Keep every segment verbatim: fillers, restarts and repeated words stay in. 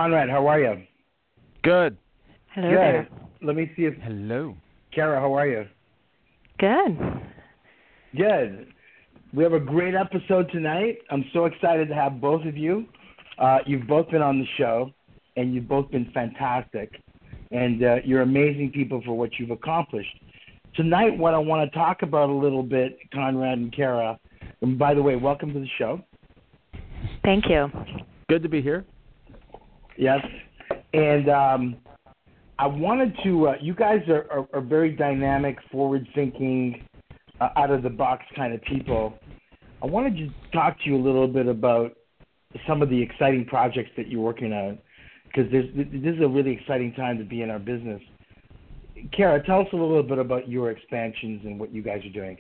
Conrad, how are you? Good. Hello Good. there. Let me see if Hello. Kara, how are you? Good. Good. We have a great episode tonight. I'm so excited to have both of you. Uh, you've both been on the show, and you've both been fantastic. And uh, you're amazing people for what you've accomplished. Tonight, what I want to talk about a little bit, Conrad and Kara, and by the way, welcome to the show. Thank you. Good to be here. Yes. And um, I wanted to, uh, you guys are, are, are very dynamic, forward-thinking, uh, out-of-the-box kind of people. I wanted to talk to you a little bit about some of the exciting projects that you're working on, because this is a really exciting time to be in our business. Kara, tell us a little bit about your expansions and what you guys are doing.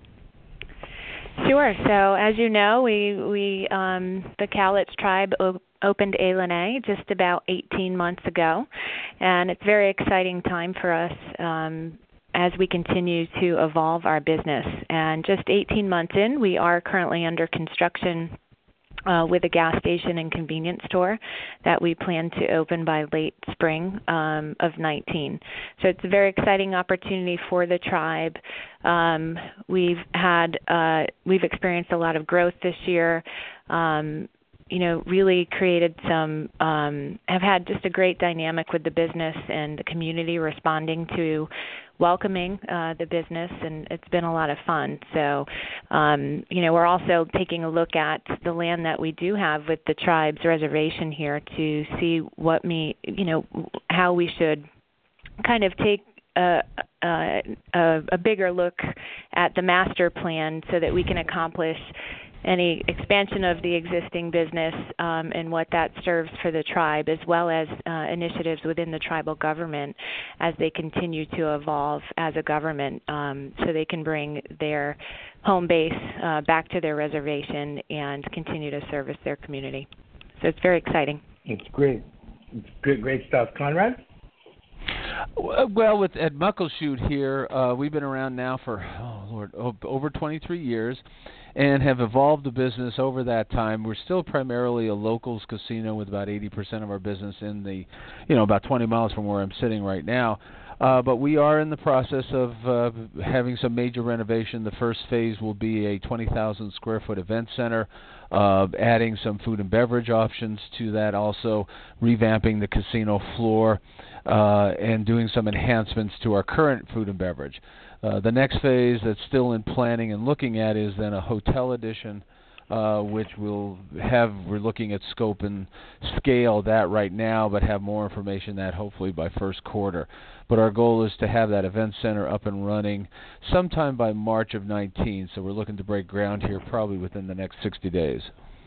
Sure. So as you know, we, we um, the Cowlitz tribe op- opened A L N A just about eighteen months ago, and it's a very exciting time for us um, as we continue to evolve our business. And just eighteen months in, we are currently under construction Uh, with a gas station and convenience store that we plan to open by late spring um, of nineteen. So it's a very exciting opportunity for the tribe. Um, we've had uh, we've experienced a lot of growth this year. Um, you know, really created some, um, have had just a great dynamic with the business and the community responding to welcoming uh, the business, and it's been a lot of fun. So, um, you know, we're also taking a look at the land that we do have with the tribe's reservation here to see what me, you know, how we should kind of take a, a, a, a bigger look at the master plan so that we can accomplish any expansion of the existing business um, and what that serves for the tribe, as well as uh, initiatives within the tribal government as they continue to evolve as a government, um, so they can bring their home base uh, back to their reservation and continue to service their community. So it's very exciting. It's great. It's good, great stuff. Conrad? Well, with at Muckleshoot here, uh, we've been around now for, oh Lord, over twenty-three years, and have evolved the business over that time. We're still primarily a locals casino with about eighty percent of our business in the, you know, about twenty miles from where I'm sitting right now. Uh, but we are in the process of uh, having some major renovation. The first phase will be a twenty thousand square foot event center, uh, adding some food and beverage options to that, also revamping the casino floor, uh, and doing some enhancements to our current food and beverage. Uh, the next phase that's still in planning and looking at is then a hotel edition, uh, which we'll have, we're looking at scope and scale that right now, but have more information that hopefully by first quarter. But our goal is to have that event center up and running sometime by March of nineteen, so we're looking to break ground here probably within the next sixty days.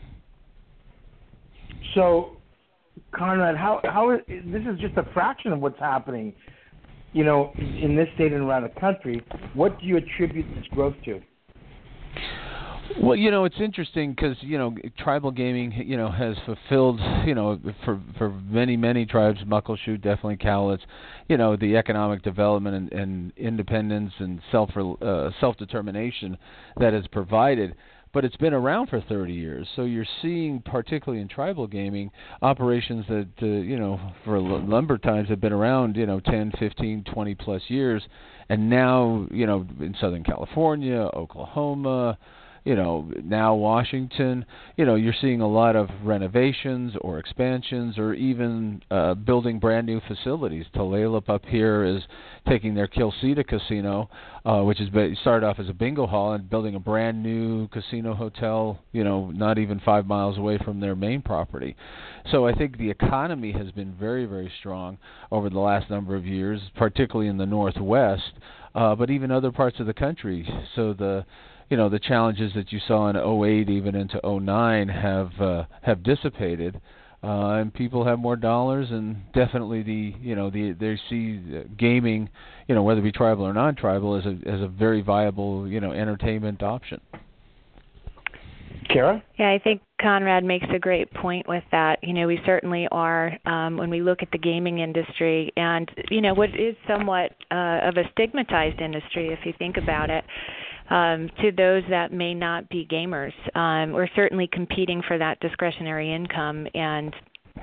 So, Conrad, how how this is just a fraction of what's happening, you know, in this state and around the country. What do you attribute this growth to? Well, you know, it's interesting because, you know, tribal gaming, you know, has fulfilled, you know, for for many, many tribes, Muckleshoot, definitely Cowlitz, you know, the economic development and, and independence and self uh, self-determination that is provided. But it's been around for thirty years. So you're seeing, particularly in tribal gaming, operations that, uh, you know, for a number of times have been around, you know, ten, fifteen, twenty plus years. And now, you know, in Southern California, Oklahoma, you know, now Washington, you know, you're seeing a lot of renovations or expansions or even uh, building brand new facilities. Tulalip up here is taking their Kilsita casino, uh, which is started off as a bingo hall, and building a brand new casino hotel, you know, not even five miles away from their main property. So I think the economy has been very, very strong over the last number of years, particularly in the Northwest, uh, but even other parts of the country. So the You know, the challenges that you saw in oh eight even into oh nine have uh, have dissipated, uh, and people have more dollars, and definitely the you know the they see gaming, you know, whether it be tribal or non-tribal, as a as a very viable, you know, entertainment option. Kara? Yeah, I think Conrad makes a great point with that. You know, we certainly are, um, when we look at the gaming industry, and, you know, what is somewhat uh, of a stigmatized industry, if you think about it, um, to those that may not be gamers. Um, we're certainly competing for that discretionary income, and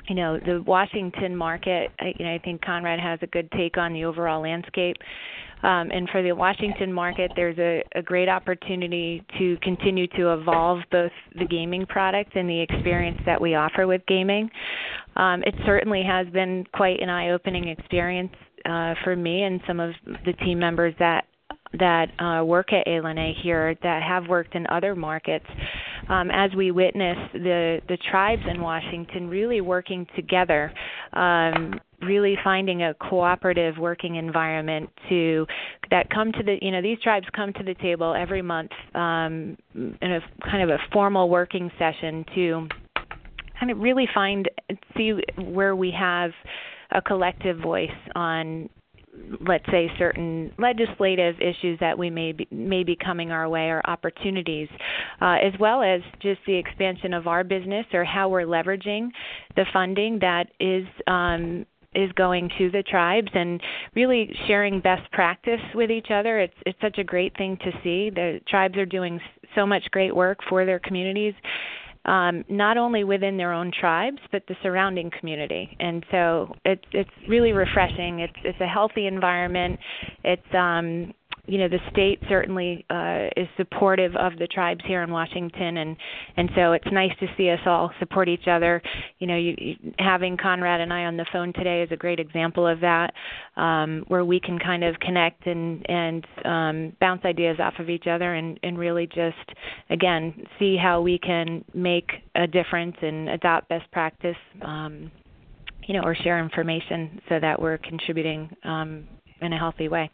you know, the Washington market, I, you know, I think Conrad has a good take on the overall landscape. Um, and for the Washington market, there's a, a great opportunity to continue to evolve both the gaming product and the experience that we offer with gaming. Um, it certainly has been quite an eye-opening experience uh, for me and some of the team members that that uh, work at A L N A here that have worked in other markets, um, as we witness the, the tribes in Washington really working together, um, really finding a cooperative working environment to that come to the, you know, these tribes come to the table every month um, in a kind of a formal working session to kind of really find, see where we have a collective voice on, let's say, certain legislative issues that we may be, may be coming our way or opportunities, uh, as well as just the expansion of our business or how we're leveraging the funding that is um, is going to the tribes and really sharing best practice with each other. It's it's such a great thing to see. The tribes are doing so much great work for their communities. Um, not only within their own tribes, but the surrounding community. And so it's it's really refreshing. It's it's a healthy environment. It's um, you know, the state certainly uh, is supportive of the tribes here in Washington, and, and so it's nice to see us all support each other. You know, you, you, having Conrad and I on the phone today is a great example of that, um, where we can kind of connect and, and um, bounce ideas off of each other and, and really just, again, see how we can make a difference and adopt best practice, um, you know, or share information so that we're contributing um, in a healthy way.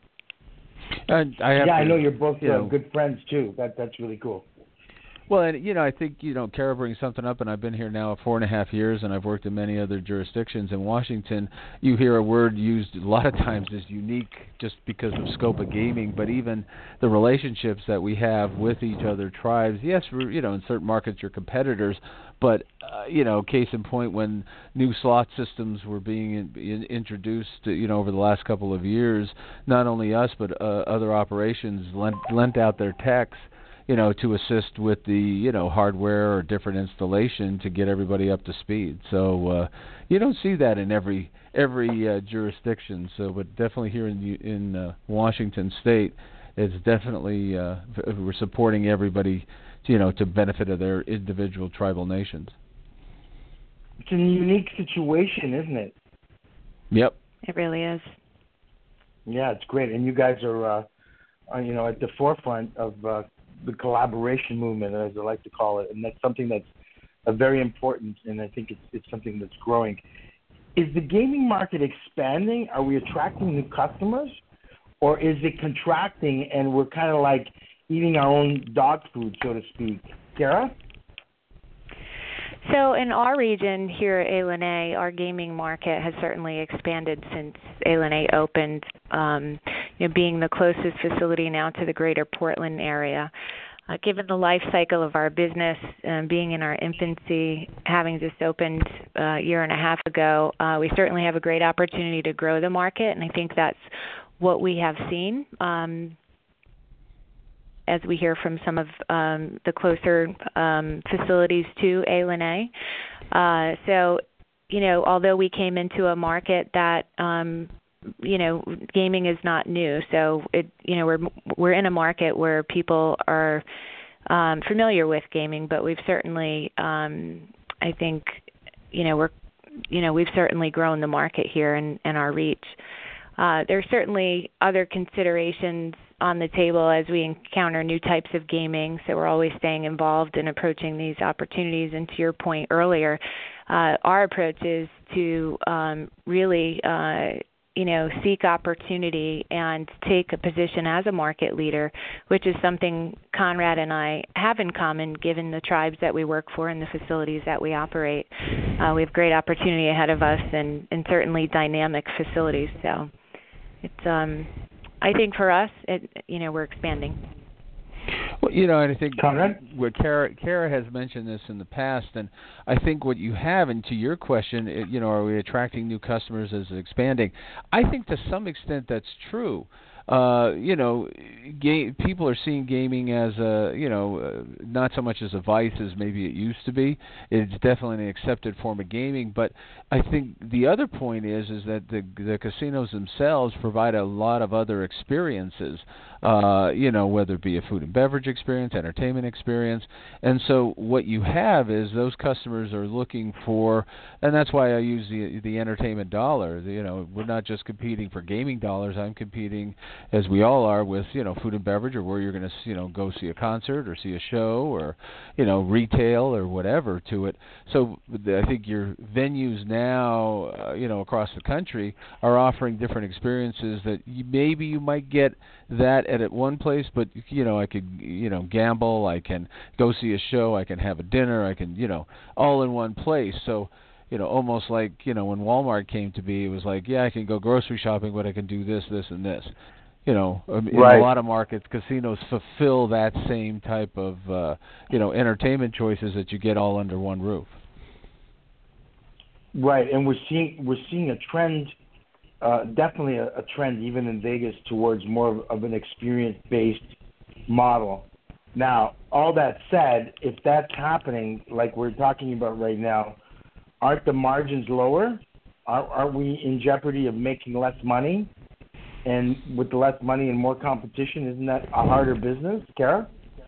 Uh, I have yeah, to, I know you're both you uh, know, good friends too. That that's really cool. Well, and you know, I think you know, Kara brings something up, and I've been here now four and a half years, and I've worked in many other jurisdictions. In Washington, you hear a word used a lot of times as unique, just because of scope of gaming, but even the relationships that we have with each other tribes. Yes, we're, you know, in certain markets you're competitors, but uh, you know, case in point, when new slot systems were being in, in, introduced, you know, over the last couple of years, not only us but uh, other operations lent, lent out their techs, you know, to assist with the, you know, hardware or different installation to get everybody up to speed. So uh, you don't see that in every every uh, jurisdiction. So, but definitely here in in uh, Washington State, it's definitely uh, we're supporting everybody, you know, to benefit of their individual tribal nations. It's a unique situation, isn't it? Yep. It really is. Yeah, it's great, and you guys are, uh, are you know, at the forefront of uh, the collaboration movement, as I like to call it, and that's something that's uh, very important, and I think it's it's something that's growing. Is the gaming market expanding? Are we attracting new customers, or is it contracting and we're kind of like eating our own dog food, so to speak? Kara? So in our region here at A L N A, our gaming market has certainly expanded since A L N A opened, um, you know, being the closest facility now to the greater Portland area. Uh, given the life cycle of our business, um, being in our infancy, having just opened uh, a year and a half ago, uh, we certainly have a great opportunity to grow the market, and I think that's what we have seen. Um, as we hear from some of um, the closer um, facilities to A L N A. Uh, so, you know, although we came into a market that, um, you know, gaming is not new. So, it, you know, we're we're in a market where people are um, familiar with gaming, but we've certainly, um, I think, you know, we're, you know, we've certainly grown the market here and, and our reach. Uh, there are certainly other considerations on the table as we encounter new types of gaming, so we're always staying involved in approaching these opportunities. And to your point earlier, uh, our approach is to um, really, uh, you know, seek opportunity and take a position as a market leader, which is something Conrad and I have in common given the tribes that we work for and the facilities that we operate. Uh, we have great opportunity ahead of us and, and certainly dynamic facilities. So it's, um, I think for us, it, you know, we're expanding. Well, You know, and I think Conrad? what Kara, Kara has mentioned this in the past, and I think what you have, and to your question, it, you know, are we attracting new customers as expanding? I think to some extent that's true. Uh, you know, ga- people are seeing gaming as a, you know, uh, not so much as a vice as maybe it used to be. It's definitely an accepted form of gaming. But I think the other point is, is that the the casinos themselves provide a lot of other experiences. Uh, you know, whether it be a food and beverage experience, entertainment experience, and so what you have is those customers are looking for, and that's why I use the the entertainment dollar. You know, we're not just competing for gaming dollars. I'm competing, as we all are, with, you know, food and beverage, or where you're going to, you know, go see a concert or see a show, or, you know, retail or whatever to it. So I think your venues now, uh, you know, across the country are offering different experiences that you, maybe you might get that at, at one place, but, you know, I could, you know, gamble, I can go see a show, I can have a dinner, I can, you know, all in one place. So, you know, almost like, you know, when Walmart came to be, it was like, yeah, I can go grocery shopping, but I can do this, this, and this. You know, in right. a lot of markets, casinos fulfill that same type of, uh, you know, entertainment choices that you get all under one roof. Right, and we're seeing we're seeing a trend, uh, definitely a, a trend even in Vegas towards more of, of an experience-based model. Now, all that said, if that's happening, like we're talking about right now, aren't the margins lower? Are, are we in jeopardy of making less money? And with the less money and more competition, isn't that a harder business, Kara?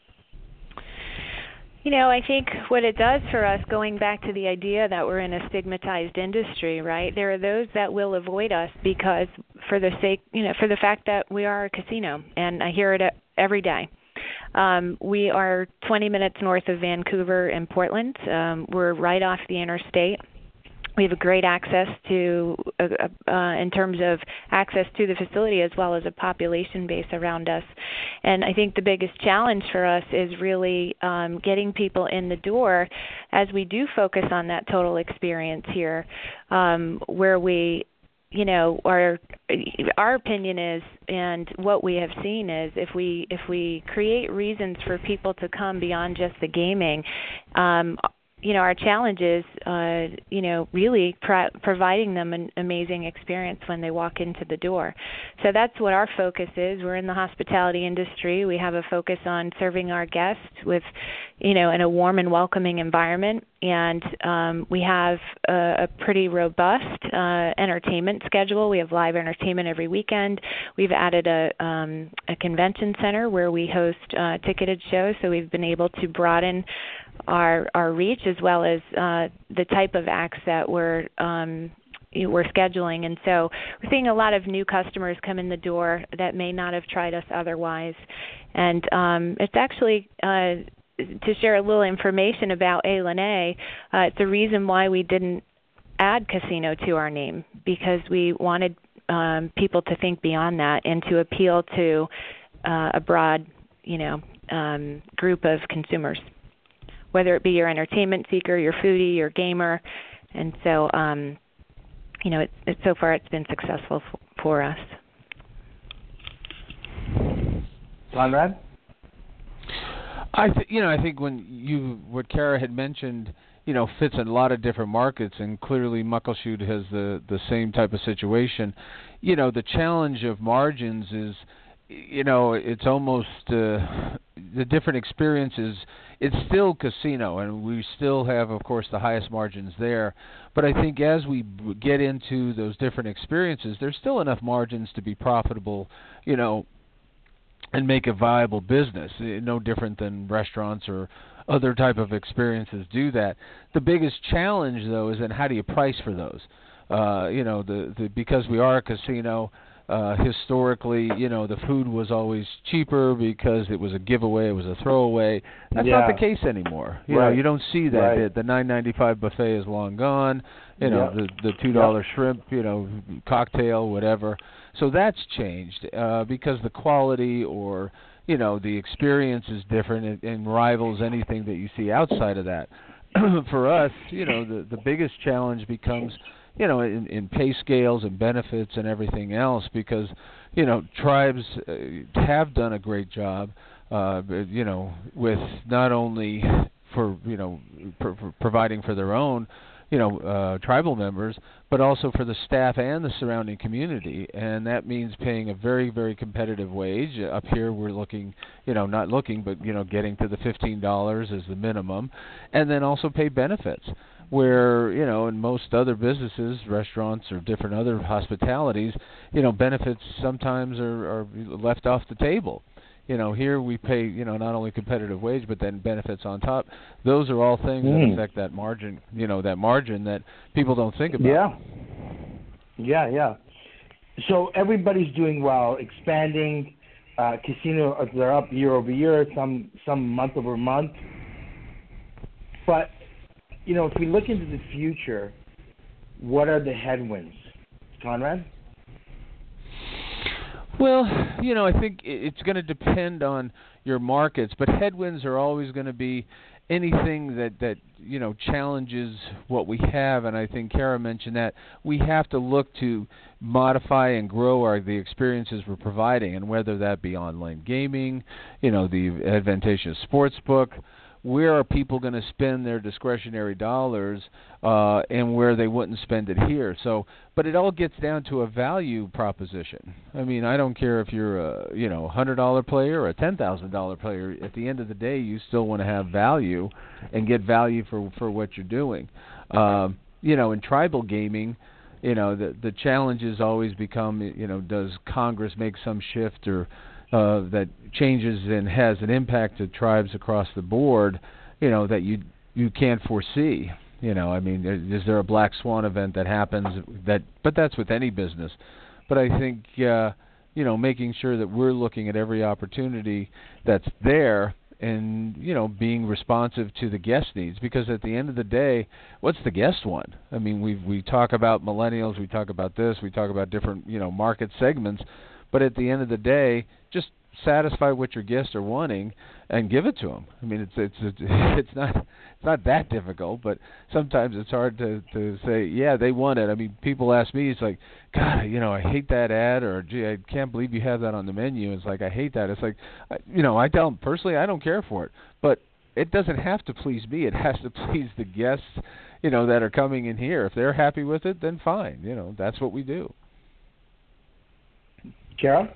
You know, I think what it does for us, going back to the idea that we're in a stigmatized industry, right? There are those that will avoid us because, for the sake, you know, for the fact that we are a casino, and I hear it every day. Um, we are twenty minutes north of Vancouver and Portland. Um, we're right off the interstate. We have a great access to, uh, uh, in terms of access to the facility, as well as a population base around us. And I think the biggest challenge for us is really um, getting people in the door as we do focus on that total experience here, um, where we, you know, our our opinion is, and what we have seen is, if we if we create reasons for people to come beyond just the gaming, um, you know, our challenge is, uh, you know, really pro- providing them an amazing experience when they walk into the door. So that's what our focus is. We're in the hospitality industry. We have a focus on serving our guests with, you know, in a warm and welcoming environment. And um, we have a, a pretty robust uh, entertainment schedule. We have live entertainment every weekend. We've added a, um, a convention center where we host uh, ticketed shows, so we've been able to broaden our our reach, as well as uh, the type of acts that we're um, we're scheduling. And so we're seeing a lot of new customers come in the door that may not have tried us otherwise. And um, it's actually, uh, to share a little information about A. Lene, uh, it's the reason why we didn't add casino to our name, because we wanted um, people to think beyond that and to appeal to uh, a broad, you know, um, group of consumers, whether it be your entertainment seeker, your foodie, your gamer. And so, um, you know, it, it, so far it's been successful f- for us. Conrad? I th- you know, I think when you, what Kara had mentioned, you know, fits in a lot of different markets, and clearly Muckleshoot has the, the same type of situation. You know, the challenge of margins is, you know, it's almost uh, the different experiences. It's still casino, and we still have, of course, the highest margins there. But I think as we get into those different experiences, there's still enough margins to be profitable, you know, and make a viable business. No different than restaurants or other type of experiences do that. The biggest challenge, though, is then how do you price for those? Uh, you know, the, the because we are a casino. Uh, historically, you know, the food was always cheaper because it was a giveaway, it was a throwaway. That's yeah. not the case anymore. You right. know, you don't see that. Right. The, the nine ninety-five buffet is long gone. You know, yep. the the two dollar yep. shrimp, you know, cocktail, whatever. So that's changed uh, because the quality or, you know, the experience is different and, and rivals anything that you see outside of that. For us, you know, the the biggest challenge becomes, you know, in, in pay scales and benefits and everything else, because, you know, tribes uh, have done a great job uh, you know, with not only for you know for, for providing for their own, you know, uh, tribal members, but also for the staff and the surrounding community, and that means paying a very, very competitive wage. Up here, we're looking, you know, not looking, but you know, getting to the fifteen dollars as the minimum, and then also pay benefits. Where, you know, in most other businesses, restaurants or different other hospitalities, you know, benefits sometimes are, are left off the table. You know, here we pay, you know, not only competitive wage, but then benefits on top. Those are all things mm. that affect that margin, you know, that margin that people don't think about. Yeah. Yeah, yeah. So everybody's doing well, expanding. Uh, casino, they're up year over year, some some month over month. But, you know, if we look into the future, what are the headwinds? Conrad? Well, you know, I think it's going to depend on your markets, but headwinds are always going to be anything that, that, you know, challenges what we have, and I think Kara mentioned that. We have to look to modify and grow our the experiences we're providing, and whether that be online gaming, you know, the advantageous sports book, where are people going to spend their discretionary dollars, uh, and where they wouldn't spend it here. So, but it all gets down to a value proposition. I mean, I don't care if you're a you know one hundred dollar player or a ten thousand dollar player. At the end of the day, you still want to have value and get value for for what you're doing. Um, you know, in tribal gaming, you know, the the challenges always become, you know, does Congress make some shift or Uh, that changes and has an impact to tribes across the board, you know, that you you can't foresee. You know, I mean, is there a black swan event that happens? That, but that's with any business. But I think, uh, you know, making sure that we're looking at every opportunity that's there, and you know, being responsive to the guest needs. Because at the end of the day, what's the guest want? I mean, we we talk about millennials, we talk about this, we talk about different, you know, market segments. But at the end of the day, just satisfy what your guests are wanting and give it to them. I mean, it's it's it's, it's not it's not that difficult, but sometimes it's hard to, to say, yeah, they want it. I mean, people ask me, it's like, God, you know, I hate that ad, or gee, I can't believe you have that on the menu. It's like, I hate that. It's like, I, you know, I tell them personally, I don't care for it, but it doesn't have to please me. It has to please the guests, you know, that are coming in here. If they're happy with it, then fine. You know, that's what we do. Kara?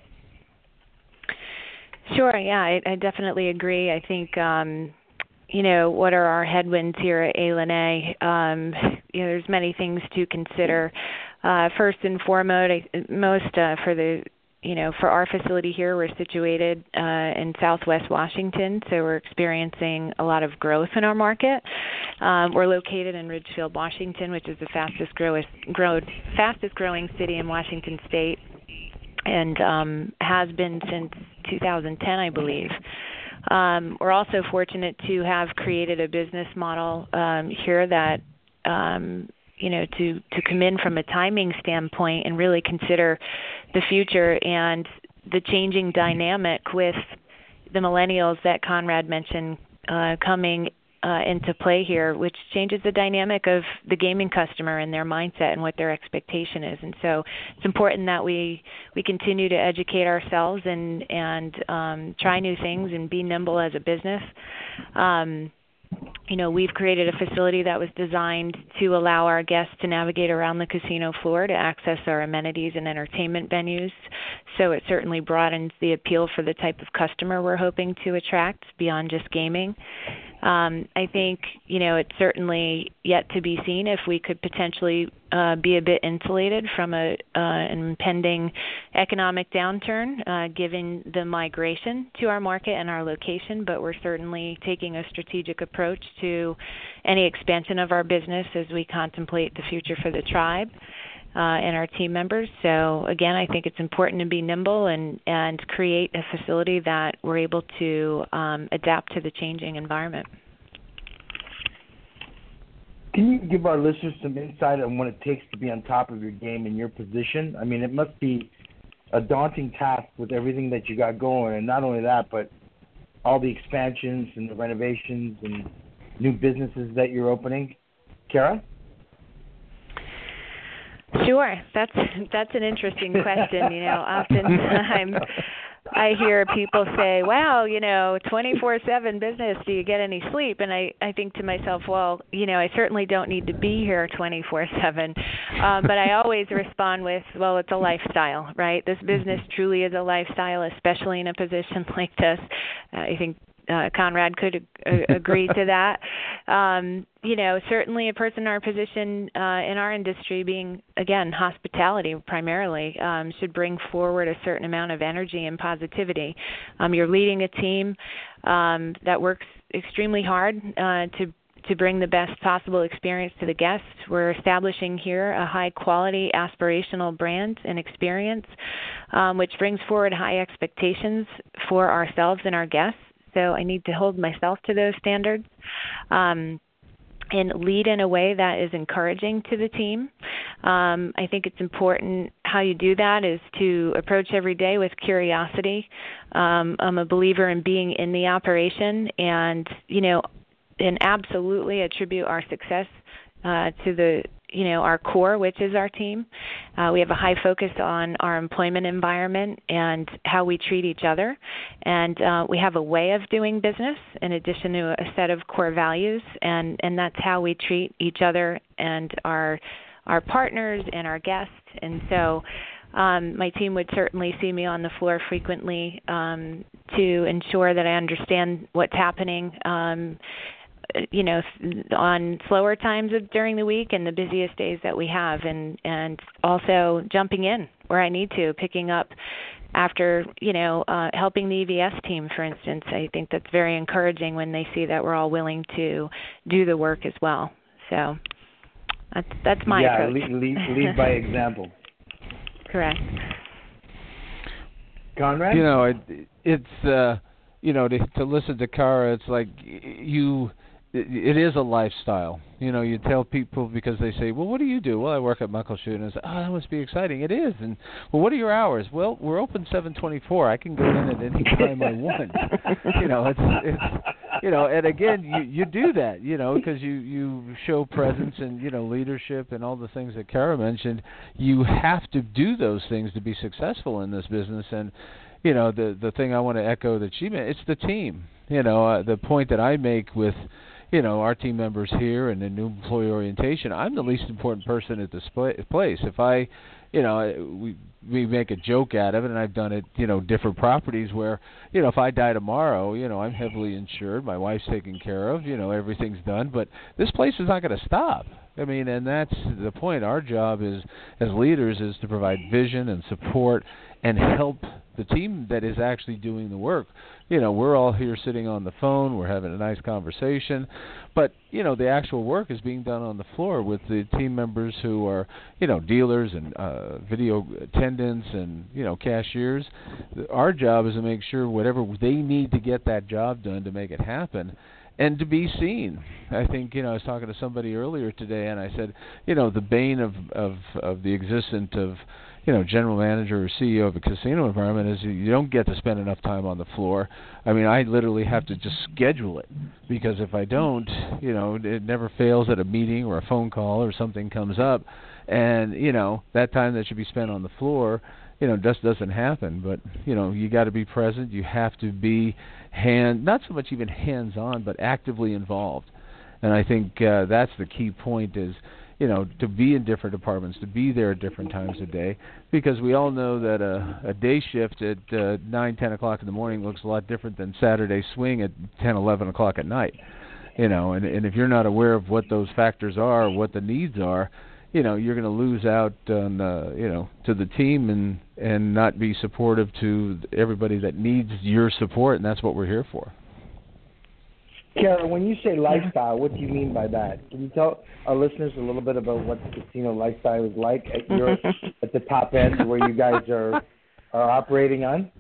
Sure, yeah, I, I definitely agree. I think, um, you know, what are our headwinds here at A L N A? Um, you know, there's many things to consider. Uh, first and foremost, most uh, for the, you know, for our facility here, we're situated uh, in Southwest Washington, so we're experiencing a lot of growth in our market. Um, we're located in Ridgefield, Washington, which is the fastest growing, grow, fastest growing city in Washington State, and um, has been since two thousand ten, I believe. Um, we're also fortunate to have created a business model um, here that, um, you know, to, to come in from a timing standpoint and really consider the future and the changing dynamic with the millennials that Conrad mentioned uh, coming Uh, into play here, which changes the dynamic of the gaming customer and their mindset and what their expectation is. And so it's important that we we continue to educate ourselves and and um, try new things and be nimble as a business. Um, you know, we've created a facility that was designed to allow our guests to navigate around the casino floor to access our amenities and entertainment venues. So it certainly broadens the appeal for the type of customer we're hoping to attract beyond just gaming. Um, I think, you know, it's certainly yet to be seen if we could potentially uh, be a bit insulated from a, uh, an impending economic downturn, uh, given the migration to our market and our location, but we're certainly taking a strategic approach to any expansion of our business as we contemplate the future for the tribe uh, and our team members. So, again, I think it's important to be nimble and, and create a facility that we're able to um, adapt to the changing environment. Can you give our listeners some insight on what it takes to be on top of your game in your position? I mean, it must be a daunting task with everything that you got going, and not only that, but all the expansions and the renovations and new businesses that you're opening. Kara? Sure, that's that's an interesting question. You know, oftentimes I hear people say, wow, you know, twenty-four seven business, do you get any sleep? And I, I think to myself, well, you know, I certainly don't need to be here twenty-four seven. Um, but I always respond with, well, it's a lifestyle, right? This business truly is a lifestyle, especially in a position like this. Uh, I think Uh, Conrad could uh, agree to that. Um, you know, certainly a person in our position uh, in our industry, being, again, hospitality primarily, um, should bring forward a certain amount of energy and positivity. Um, you're leading a team um, that works extremely hard uh, to to bring the best possible experience to the guests. We're establishing here a high-quality, aspirational brand and experience, um, which brings forward high expectations for ourselves and our guests. So I need to hold myself to those standards um, and lead in a way that is encouraging to the team. Um, I think it's important how you do that is to approach every day with curiosity. Um, I'm a believer in being in the operation and, you know, and absolutely attribute our success uh, to the you know, our core, which is our team. Uh, we have a high focus on our employment environment and how we treat each other. And uh, we have a way of doing business in addition to a set of core values, and, and that's how we treat each other and our our partners and our guests. And so um, my team would certainly see me on the floor frequently um, to ensure that I understand what's happening um, you know, on slower times of during the week and the busiest days that we have, and, and also jumping in where I need to, picking up after, you know, uh, helping the E V S team, for instance. I think that's very encouraging when they see that we're all willing to do the work as well. So that's, that's my yeah, approach. Yeah, lead, lead, lead by example. Correct. Conrad? You know, it, it's, uh, you know, to, to listen to Cara, it's like you... It is a lifestyle. You know, you tell people because they say, well, what do you do? Well, I work at Muckleshoot. And I say, oh, that must be exciting. It is. And, well, what are your hours? Well, we're open seven twenty-four. I can go in at any time I want. You know, it's, it's, you know, and again, you, you do that, you know, because you, you show presence and, you know, leadership and all the things that Cara mentioned. You have to do those things to be successful in this business. And, you know, the, the thing I want to echo that she meant, it's the team. You know, uh, the point that I make with, you know, our team members here and the new employee orientation, I'm the least important person at this place. If I, you know, we we make a joke out of it, and I've done it, you know, different properties where, you know, if I die tomorrow, you know, I'm heavily insured, my wife's taken care of, you know, everything's done, but this place is not going to stop. I mean, and that's the point. Our job is, as leaders, is to provide vision and support and help the team that is actually doing the work. You know, we're all here sitting on the phone, we're having a nice conversation, but, you know, the actual work is being done on the floor with the team members who are, you know, dealers and uh, video attendants and, you know, cashiers. Our job is to make sure whatever they need to get that job done to make it happen and to be seen. I think, you know, I was talking to somebody earlier today, and I said, you know, the bane of, of, of the existence of, you know, general manager or C E O of a casino environment is you don't get to spend enough time on the floor. I mean, I literally have to just schedule it, because if I don't, you know, it never fails at a meeting or a phone call or something comes up, and, you know, that time that should be spent on the floor, you know, just doesn't happen. But, you know, you got to be present. You have to be hand, not so much even hands-on, but actively involved. And I think uh, that's the key point is, you know, to be in different departments, to be there at different times of day, because we all know that a, a day shift at uh, nine, ten o'clock in the morning looks a lot different than Saturday swing at ten, eleven o'clock at night. You know, and, and if you're not aware of what those factors are, what the needs are, you know, you're going to lose out on, uh, you know, to the team and, and not be supportive to everybody that needs your support, and that's what we're here for. Cara, when you say lifestyle, what do you mean by that? Can you tell our listeners a little bit about what the casino lifestyle is like at your at the top end where you guys are are operating on?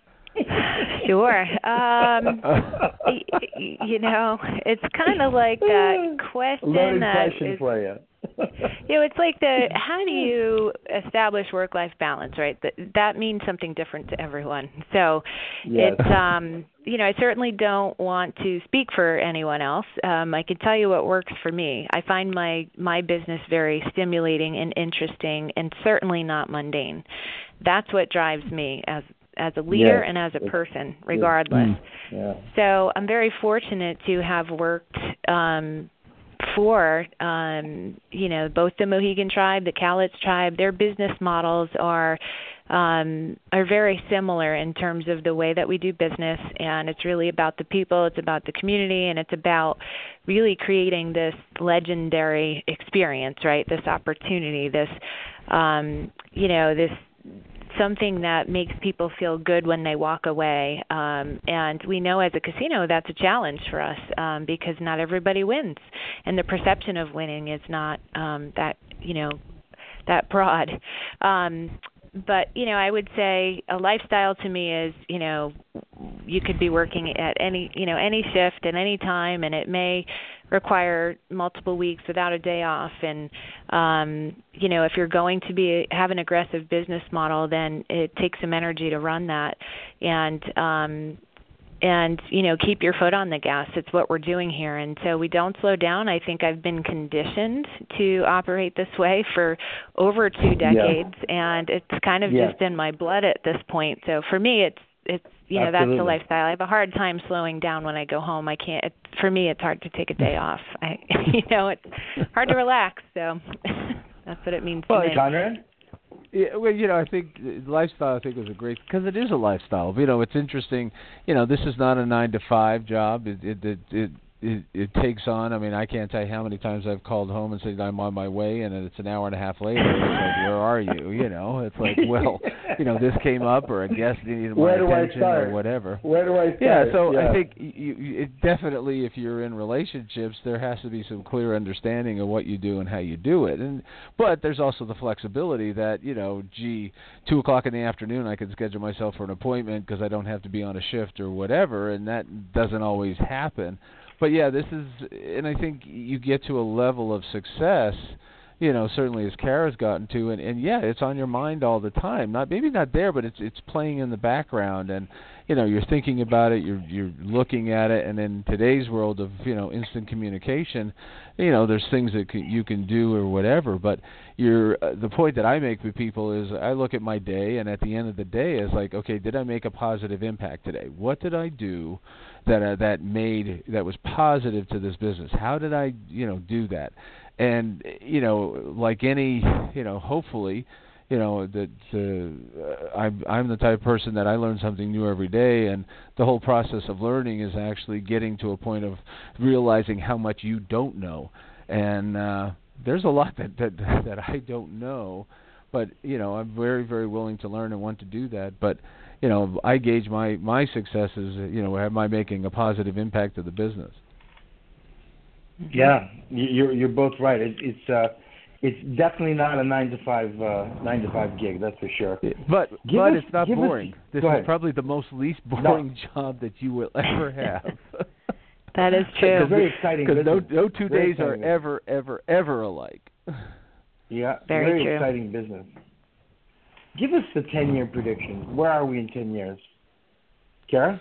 Sure. Um, y- y- you know, it's kind of like that question Loaded that question is, for you. you know, it's like the how do you establish work-life balance, right? That that means something different to everyone. So Yes. it's um, you know, I certainly don't want to speak for anyone else. Um, I can tell you what works for me. I find my my business very stimulating and interesting, and certainly not mundane. That's what drives me as as a leader yes. and as a It's, person, regardless. Mm. Yeah. So I'm very fortunate to have worked um, for, um, you know, both the Mohegan tribe, the Cowlitz tribe. Their business models are um, are very similar in terms of the way that we do business, and it's really about the people, it's about the community, and it's about really creating this legendary experience, right? This opportunity, this, um, you know, this something that makes people feel good when they walk away. Um, and we know as a casino that's a challenge for us um, because not everybody wins, and the perception of winning is not um, that, you know, that broad. Um, but, you know, I would say a lifestyle to me is, you know, you could be working at any, you know, any shift at any time, and it may require multiple weeks without a day off. And, um, you know, if you're going to be have an aggressive business model, then it takes some energy to run that. And, um, and, you know, keep your foot on the gas. It's what we're doing here. And so we don't slow down. I think I've been conditioned to operate this way for over two decades, yeah. and it's kind of yeah. just in my blood at this point. So for me, it's, it's you know, Absolutely. that's the lifestyle. I have a hard time slowing down when I go home. I can't, it, for me, it's hard to take a day off. I, you know, it's hard to relax. So that's what it means well, to me. Conrad? Yeah, well, you know, I think lifestyle, I think, was a great, because it is a lifestyle. You know, it's interesting. You know, this is not a nine to five job. It it it it, it, it takes on. I mean, I can't tell you how many times I've called home and said I'm on my way, and it's an hour and a half later. It's like, where are you? You know, it's like, well, you know, this came up, or a guest needed my Where do attention, I start? or whatever. Where do I start? Yeah, so yeah. I think you, you, it definitely, if you're in relationships, there has to be some clear understanding of what you do and how you do it. And but there's also the flexibility that, you know, gee, two o'clock in the afternoon, I can schedule myself for an appointment because I don't have to be on a shift or whatever, and that doesn't always happen. But yeah, this is, and I think you get to a level of success, you know, certainly as Kara's gotten to, and, and yeah, it's on your mind all the time. Not maybe not there, but it's it's playing in the background, and you know, you're thinking about it, you're you're looking at it, and in today's world of, you know, instant communication, you know, there's things that c- you can do or whatever. But you're uh, the point that I make with people is I look at my day, and at the end of the day, is like, okay, did I make a positive impact today? What did I do that uh, that made that was positive to this business? How did I, you know, do that? And, you know, like any, you know, hopefully, you know, that uh, I'm, I'm the type of person that I learn something new every day, and the whole process of learning is actually getting to a point of realizing how much you don't know. And uh, there's a lot that, that, that I don't know, but, you know, I'm very, very willing to learn and want to do that. But, you know, I gauge my, my success as, you know, am I making a positive impact to the business? Yeah, you're you're both right. It, it's uh, it's definitely not a nine to five uh, nine to five gig. That's for sure. But give but us, it's not boring. Us, this is ahead. probably the most least boring no. job that you will ever have. That is true. It's very exciting. Because no no two very days exciting. are ever ever ever alike. Yeah, very, very true. exciting business. Give us the ten year prediction. Where are we in ten years, Kara?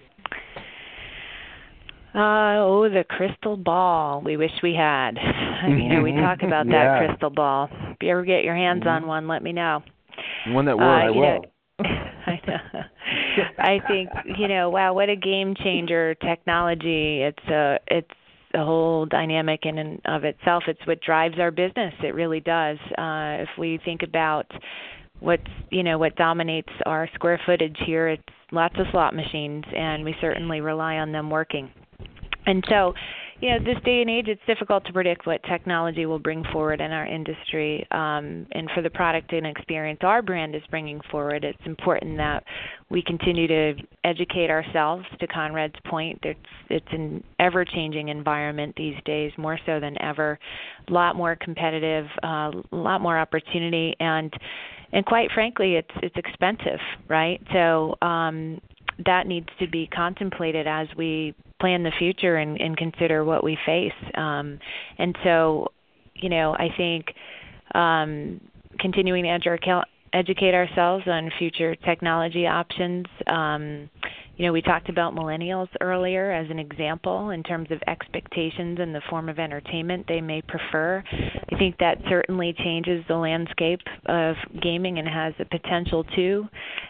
Uh, oh, the crystal ball we wish we had. You know, we talk about yeah. that crystal ball. If you ever get your hands mm-hmm. on one, let me know. One that works. Uh, I will. Know, I know. I think, you know, wow, what a game changer technology. It's a, it's a whole dynamic in and of itself. It's what drives our business. It really does. Uh, if we think about what's, you know, what dominates our square footage here, it's lots of slot machines, and we certainly rely on them working. And so, you know, this day and age, it's difficult to predict what technology will bring forward in our industry. Um, and for the product and experience our brand is bringing forward, it's important that we continue to educate ourselves. To Conrad's point, it's it's an ever-changing environment these days, more so than ever. A lot more competitive, uh, a lot more opportunity, and and quite frankly, it's it's expensive, right? So um, that needs to be contemplated as we plan the future and, and consider what we face. Um, and so, you know, I think um, continuing to edu- educate ourselves on future technology options, um, you know, we talked about millennials earlier as an example in terms of expectations and the form of entertainment they may prefer. I think that certainly changes the landscape of gaming and has the potential to.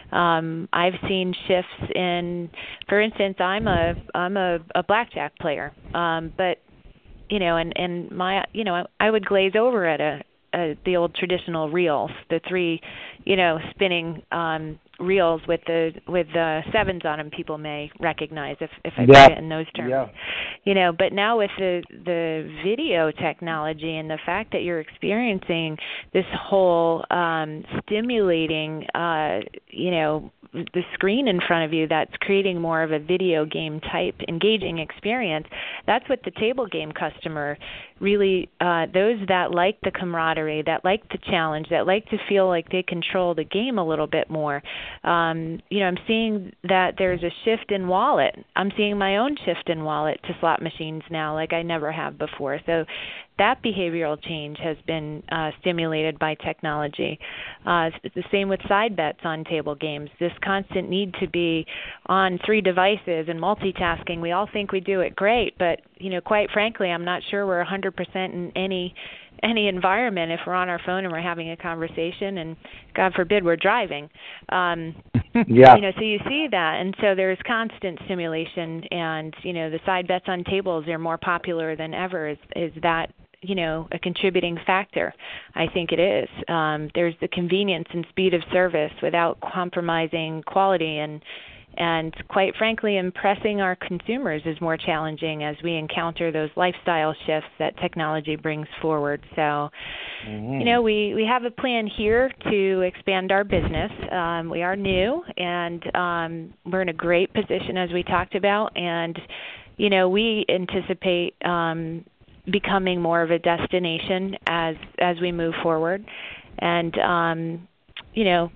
Um, I've seen shifts in, for instance, I'm a I'm a, a blackjack player, um, but you know, and and my you know, I, I would glaze over at a, a the old traditional reels, the three, you know, spinning um, reels with the with the sevens on them. People may recognize if if I yeah. put it in those terms. Yeah. You know, but now with the the video technology and the fact that you're experiencing this whole um, stimulating, uh, you know, the screen in front of you that's creating more of a video game type engaging experience, that's what the table game customer really, uh, those that like the camaraderie, that like the challenge, that like to feel like they control the game a little bit more. Um, you know, I'm seeing that there's a shift in wallet. I'm seeing my own shift in wallet to slot machines now like I never have before. So that behavioral change has been uh, stimulated by technology. Uh, it's the same with side bets on table games. This constant need to be on three devices and multitasking. We all think we do it great, but you know, quite frankly, I'm not sure we're one hundred percent in any any environment if we're on our phone and we're having a conversation, and God forbid we're driving. Um, yeah. You know, so you see that, and so there's constant stimulation, and you know, the side bets on tables are more popular than ever. Is is that, you know, a contributing factor? I think it is. Um, there's the convenience and speed of service without compromising quality, and and quite frankly, impressing our consumers is more challenging as we encounter those lifestyle shifts that technology brings forward. So, mm-hmm. you know, we, we have a plan here to expand our business. Um, we are new, and um, we're in a great position, as we talked about, and, you know, we anticipate um, becoming more of a destination as as we move forward. And, um, you know,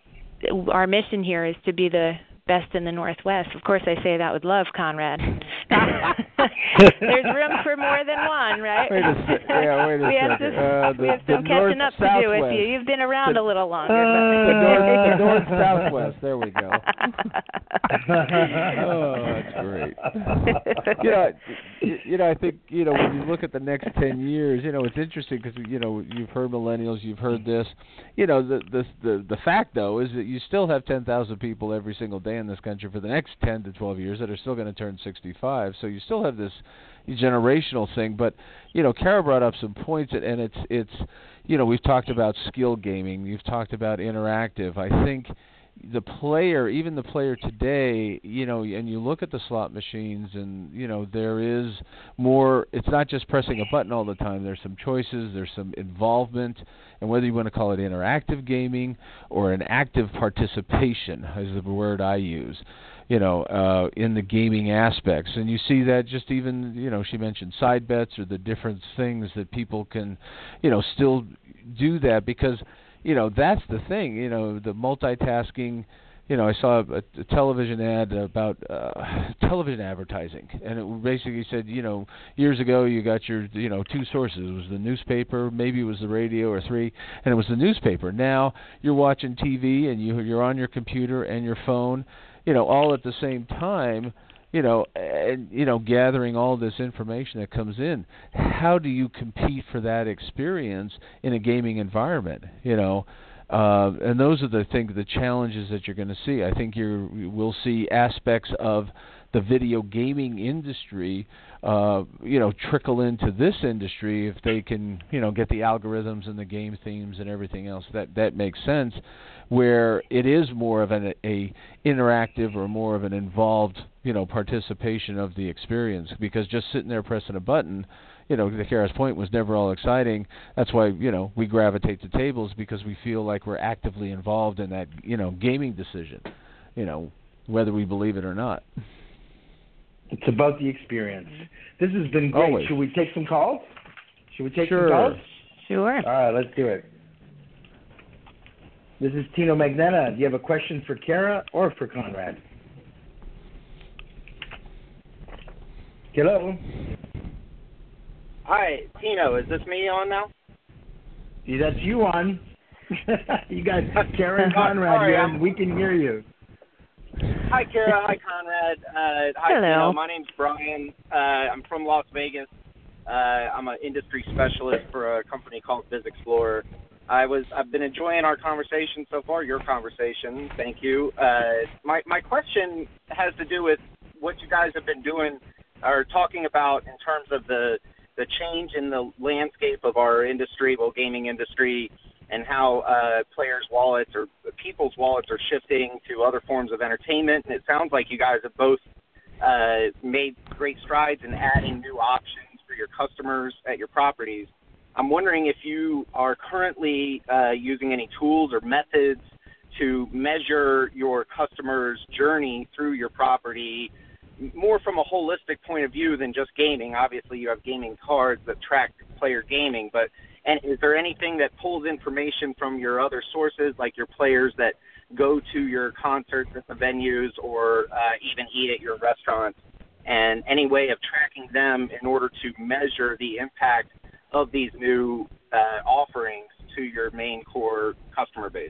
our mission here is to be the best in the Northwest. Of course, I say that with love, Conrad. There's room for more than one, right? Wait a sec. Yeah, wait a we have second. to, uh, the, we have some catching up to do with you. You've been around the, a little longer. Uh, but. the, north, the north southwest. There we go. Oh, that's great. you know, you know, I think you know when you look at the next ten years, you know, it's interesting because you know you've heard millennials, you've heard this. You know, the the the, the fact though is that you still have ten thousand people every single day in this country for the next ten to twelve years that are still going to turn sixty-five. So you still have this generational thing. But, you know, Kara brought up some points, and it's, it's you know, we've talked about skill gaming. You've talked about interactive. I think the player, even the player today, you know, and you look at the slot machines and, you know, there is more, it's not just pressing a button all the time. There's some choices, there's some involvement, and whether you want to call it interactive gaming or an active participation is the word I use, you know, uh, in the gaming aspects. And you see that just even, you know, she mentioned side bets or the different things that people can, you know, still do that because, you know, that's the thing, you know, the multitasking. You know, I saw a, a television ad about uh, television advertising, and it basically said, you know, years ago you got your, you know, two sources. It was the newspaper, maybe it was the radio, or three, and it was the newspaper. Now you're watching T V and you, you're on your computer and your phone, you know, all at the same time, you know, and, you know, gathering all this information that comes in. How do you compete for that experience in a gaming environment, you know? Uh, and those are the things, the challenges that you're going to see. I think you will see aspects of the video gaming industry, uh, you know, trickle into this industry if they can, you know, get the algorithms and the game themes and everything else. That that makes sense. Where it is more of an a interactive or more of an involved, you know, participation of the experience. Because just sitting there pressing a button, you know, to Kara's point, was never all exciting. That's why, you know, we gravitate to tables because we feel like we're actively involved in that, you know, gaming decision, you know, whether we believe it or not. It's about the experience. This has been great. Always. Should we take some calls? Should we take sure. some calls? Sure. All right, let's do it. This is Tino Magneta. Do you have a question for Kara or for Conrad? Hello? Hi, Tino. Is this me on now? Yeah, that's you on. You got Kara and Conrad Sorry, here, I'm... and we can hear you. hi, Kara. Hi, Conrad. Uh, hi, Hello. Tino. My name's Brian. Uh, I'm from Las Vegas. Uh, I'm an industry specialist for a company called BizExplorer. I was I've been enjoying our conversation so far. Your conversation. Thank you. Uh, my my question has to do with what you guys have been doing or talking about in terms of the the change in the landscape of our industry, well, gaming industry, and how uh, players' wallets or people's wallets are shifting to other forms of entertainment. And it sounds like you guys have both uh, made great strides in adding new options for your customers at your properties. I'm wondering if you are currently uh, using any tools or methods to measure your customers' journey through your property, more from a holistic point of view than just gaming. Obviously, you have gaming cards that track player gaming, but and is there anything that pulls information from your other sources, like your players that go to your concerts at the venues or uh, even eat at your restaurants, and any way of tracking them in order to measure the impact of these new uh, offerings to your main core customer base?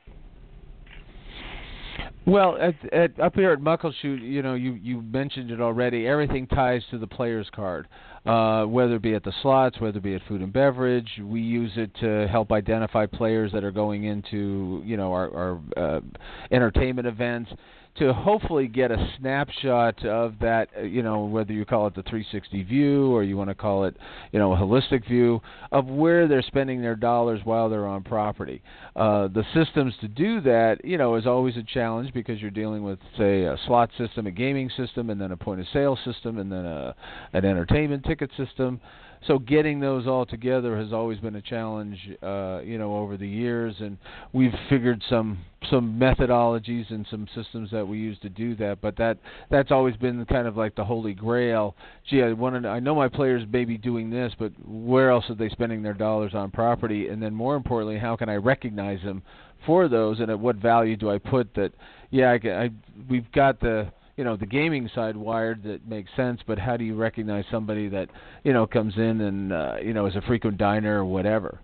Well, at, at, up here at Muckleshoot, you know, you, you mentioned it already. Everything ties to the player's card, uh, whether it be at the slots, whether it be at food and beverage. We use it to help identify players that are going into, you know, our, our uh, entertainment events, to hopefully get a snapshot of that, you know, whether you call it the three sixty view or you want to call it, you know, a holistic view of where they're spending their dollars while they're on property. Uh, the systems to do that, you know, is always a challenge because you're dealing with, say, a slot system, a gaming system, and then a point-of-sale system, and then a, an entertainment ticket system. So getting those all together has always been a challenge, uh, you know, over the years, and we've figured some some methodologies and some systems that we use to do that. But that that's always been kind of like the holy grail. Gee, I want to, I know my players may be doing this, but where else are they spending their dollars on property? And then more importantly, how can I recognize them for those, and at what value do I put that? Yeah, I, I we've got the you know, the gaming side wired that makes sense, but how do you recognize somebody that, you know, comes in and, uh, you know, is a frequent diner or whatever?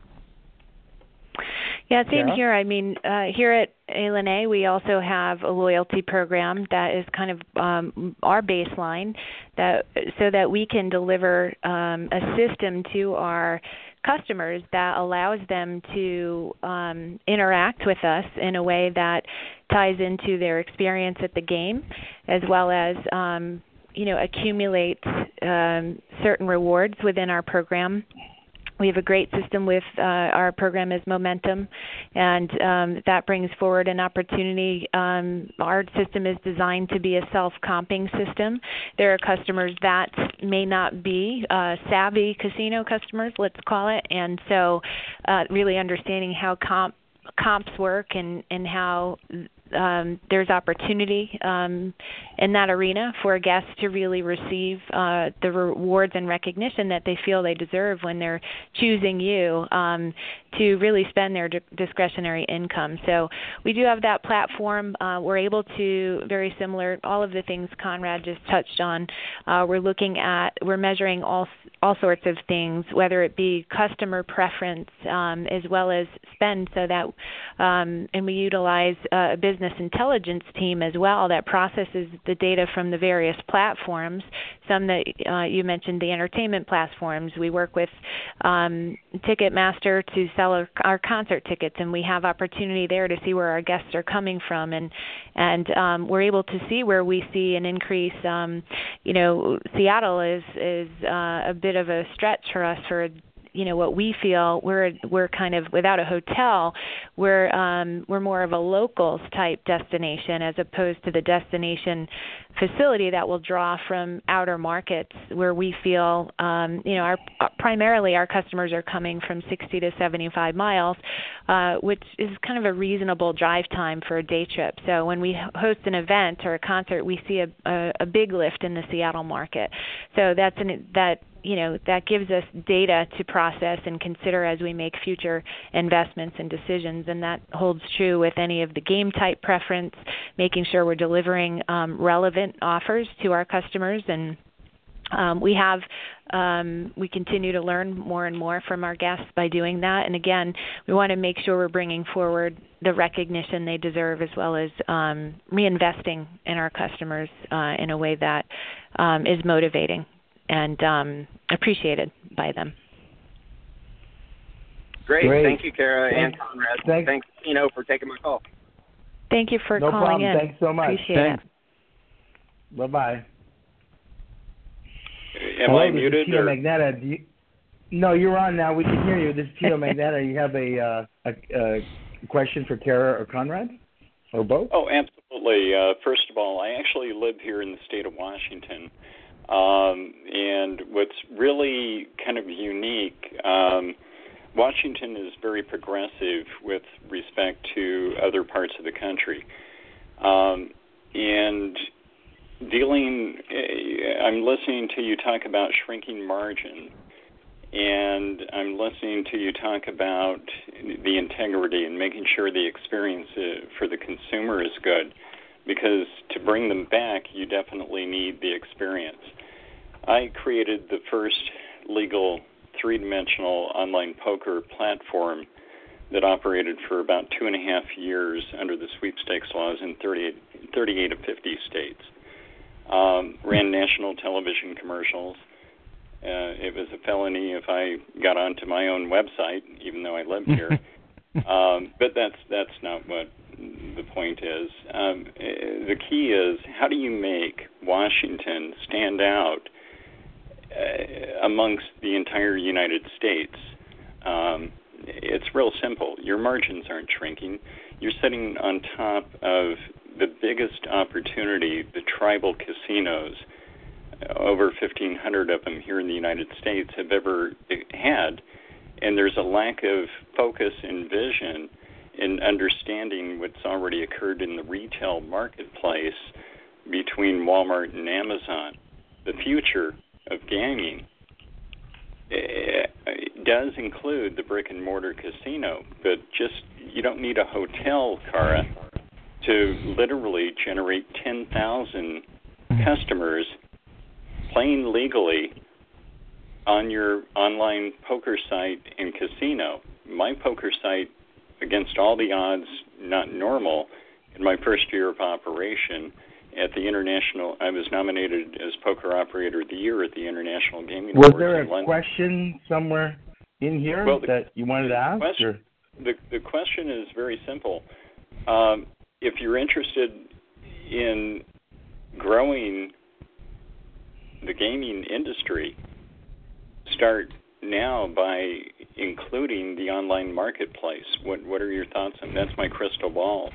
Yeah, same Sarah? here. I mean, uh, here at A L N A, we also have a loyalty program that is kind of um, our baseline, that so that we can deliver um, a system to our customers that allows them to um, interact with us in a way that ties into their experience at the game, as well as um, you know, accumulate um, certain rewards within our program. We have a great system with uh, our program is Momentum, and um, that brings forward an opportunity. Um, our system is designed to be a self-comping system. There are customers that may not be uh, savvy casino customers, let's call it, and so uh, really understanding how comp comps work and, and how um, there's opportunity um, in that arena for guests to really receive uh, the rewards and recognition that they feel they deserve when they're choosing you um, to really spend their di- discretionary income. So we do have that platform. Uh, we're able to, very similar, all of the things Conrad just touched on. Uh, we're looking at, we're measuring all all sorts of things, whether it be customer preference um, as well as spend, so that, um, and we utilize uh, a business intelligence team as well that processes the data from the various platforms. Some that uh, you mentioned, the entertainment platforms. We work with um, Ticketmaster to sell our, our concert tickets, and we have opportunity there to see where our guests are coming from, and and um, we're able to see where we see an increase. Um, you know, Seattle is is uh, a bit of a stretch for us for, you know, what we feel we're we're kind of without a hotel, we're um, we're more of a locals type destination as opposed to the destination facility that will draw from outer markets where we feel um, you know our primarily our customers are coming from sixty to seventy-five miles, uh, which is kind of a reasonable drive time for a day trip. So when we host an event or a concert, we see a, a, a big lift in the Seattle market. So that's an, that. you know, that gives us data to process and consider as we make future investments and decisions, and that holds true with any of the game type preference, making sure we're delivering um, relevant offers to our customers, and Um, we have um, we continue to learn more and more from our guests by doing that. And again, we want to make sure we're bringing forward the recognition they deserve, as well as um, reinvesting in our customers uh, in a way that um, is motivating and um, appreciated by them. Great. Great. Thank you, Kara Thanks. and Conrad. Thanks. Thanks, you know, for taking my call. Thank you for no calling problem. in. Thanks so much. Appreciate Thanks. it. Bye-bye. Am Hello, I this muted? is Tito Or? Magneta. Do you... No, you're on now. We can hear you. This is Tito Magneta. You have a, uh, a, a question for Kara or Conrad? Or both? Oh, absolutely. Uh, first of all, I actually live here in the state of Washington. Um, and what's really kind of unique, um, Washington is very progressive with respect to other parts of the country. Um, and dealing, I'm listening to you talk about shrinking margin, and I'm listening to you talk about the integrity and making sure the experience for the consumer is good, because to bring them back, you definitely need the experience. I created the first legal three-dimensional online poker platform that operated for about two and a half years under the sweepstakes laws in thirty-eight, thirty-eight of fifty states. Um, ran national television commercials. Uh, it was a felony if I got onto my own website, even though I lived here. um, but that's that's not what the point is. Um, the key is, how do you make Washington stand out uh, amongst the entire United States? Um, it's real simple. Your margins aren't shrinking. You're sitting on top of the biggest opportunity, the tribal casinos, over fifteen hundred of them here in the United States, have ever had. And there's a lack of focus and vision in understanding what's already occurred in the retail marketplace between Walmart and Amazon. The future of gaming does include the brick and mortar casino, but just, you don't need a hotel, Kara, to literally generate ten thousand customers playing legally on your online poker site and casino. My poker site, against all the odds, not normal, in my first year of operation at the International, I was nominated as Poker Operator of the Year at the International Gaming Was Awards there in a London. question somewhere in here well, the, that you wanted to ask? Question, or? The, the question is very simple. Um, if you're interested in growing the gaming industry, start now by including the online marketplace. What what are your thoughts on that? That's my crystal ball.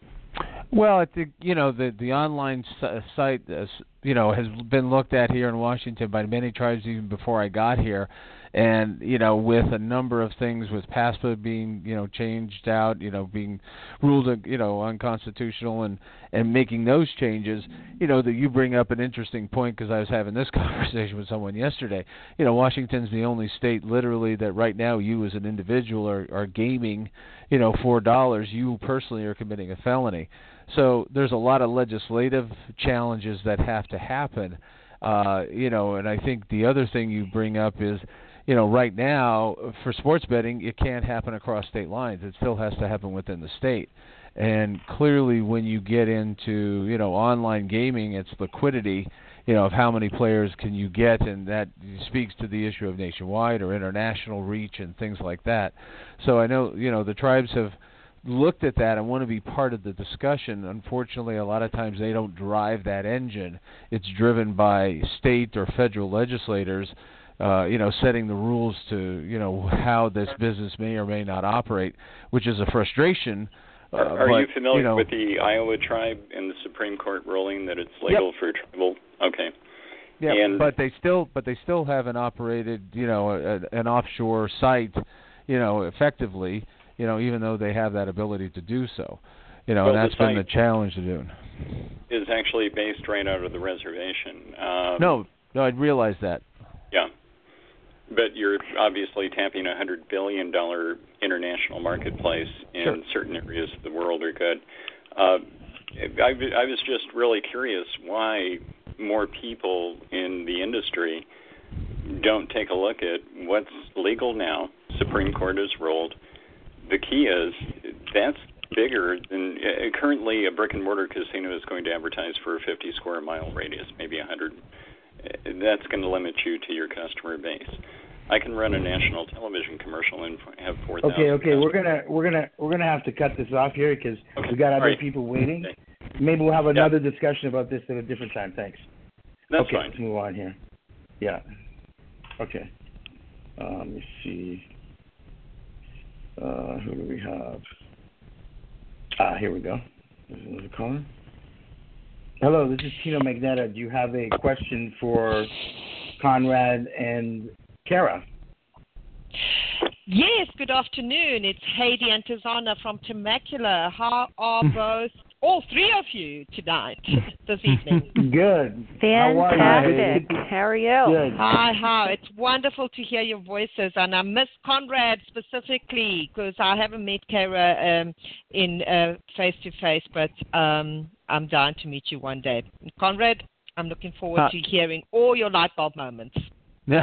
Well, I think, you know, the the online site, uh, you know, has been looked at here in Washington by many tribes even before I got here. And, you know, with a number of things, with PASPA being, you know, changed out, you know, being ruled, you know, unconstitutional, and, and making those changes, you know, that you bring up an interesting point, because I was having this conversation with someone yesterday. You know, Washington's the only state literally that right now you as an individual are, are gaming, you know, four dollars. You personally are committing a felony. So there's a lot of legislative challenges that have to happen. Uh, you know, and I think the other thing you bring up is, you know, right now, for sports betting, it can't happen across state lines. It still has to happen within the state. And clearly, when you get into, you know, online gaming, it's liquidity, you know, of how many players can you get, and that speaks to the issue of nationwide or international reach and things like that. So I know, you know, the tribes have looked at that and want to be part of the discussion. Unfortunately, a lot of times they don't drive that engine. It's driven by state or federal legislators, Uh, you know, setting the rules to, you know, how this business may or may not operate, which is a frustration. Uh, are are but, you familiar you know, with the Iowa tribe and the Supreme Court ruling that it's legal yep. for tribal? Okay. Yeah, and, but they still, but they still haven't operated, you know, a, an offshore site, you know, effectively, you know, even though they have that ability to do so. You know, well, and that's the been the challenge to do. Is actually based right out of the reservation. Um, no, no, I'd realize that. Yeah. But you're obviously tapping a one hundred billion dollars international marketplace, and sure. certain areas of the world are good. Uh, I, I was just really curious why more people in the industry don't take a look at what's legal now. Supreme Court has ruled. The key is that's bigger than uh, currently a brick and mortar casino is going to advertise for a fifty square mile radius, maybe one hundred. That's going to limit you to your customer base. I can run a national television commercial and have four thousand. Okay, okay, we're gonna we're gonna we're gonna have to cut this off here because okay. we got other right. people waiting. Okay. Maybe we'll have another yeah. discussion about this at a different time. Thanks. That's okay, fine. let's move on here. Yeah. Okay. Uh, let me see. Uh, who do we have? Ah, here we go. There's another caller. Hello, this is Tino Magneta. Do you have a question for Conrad and Kara? Yes, good afternoon. It's Heidi Antizana from Temecula. How are both, all three of you tonight, this evening? Good. Fantastic. How are you? How are you? Good. Hi, hi. It's wonderful to hear your voices, and I miss Conrad specifically because I haven't met Kara um, in uh, face-to-face, but um, I'm down to meet you one day. Conrad, I'm looking forward uh, to hearing all your light bulb moments. Yeah.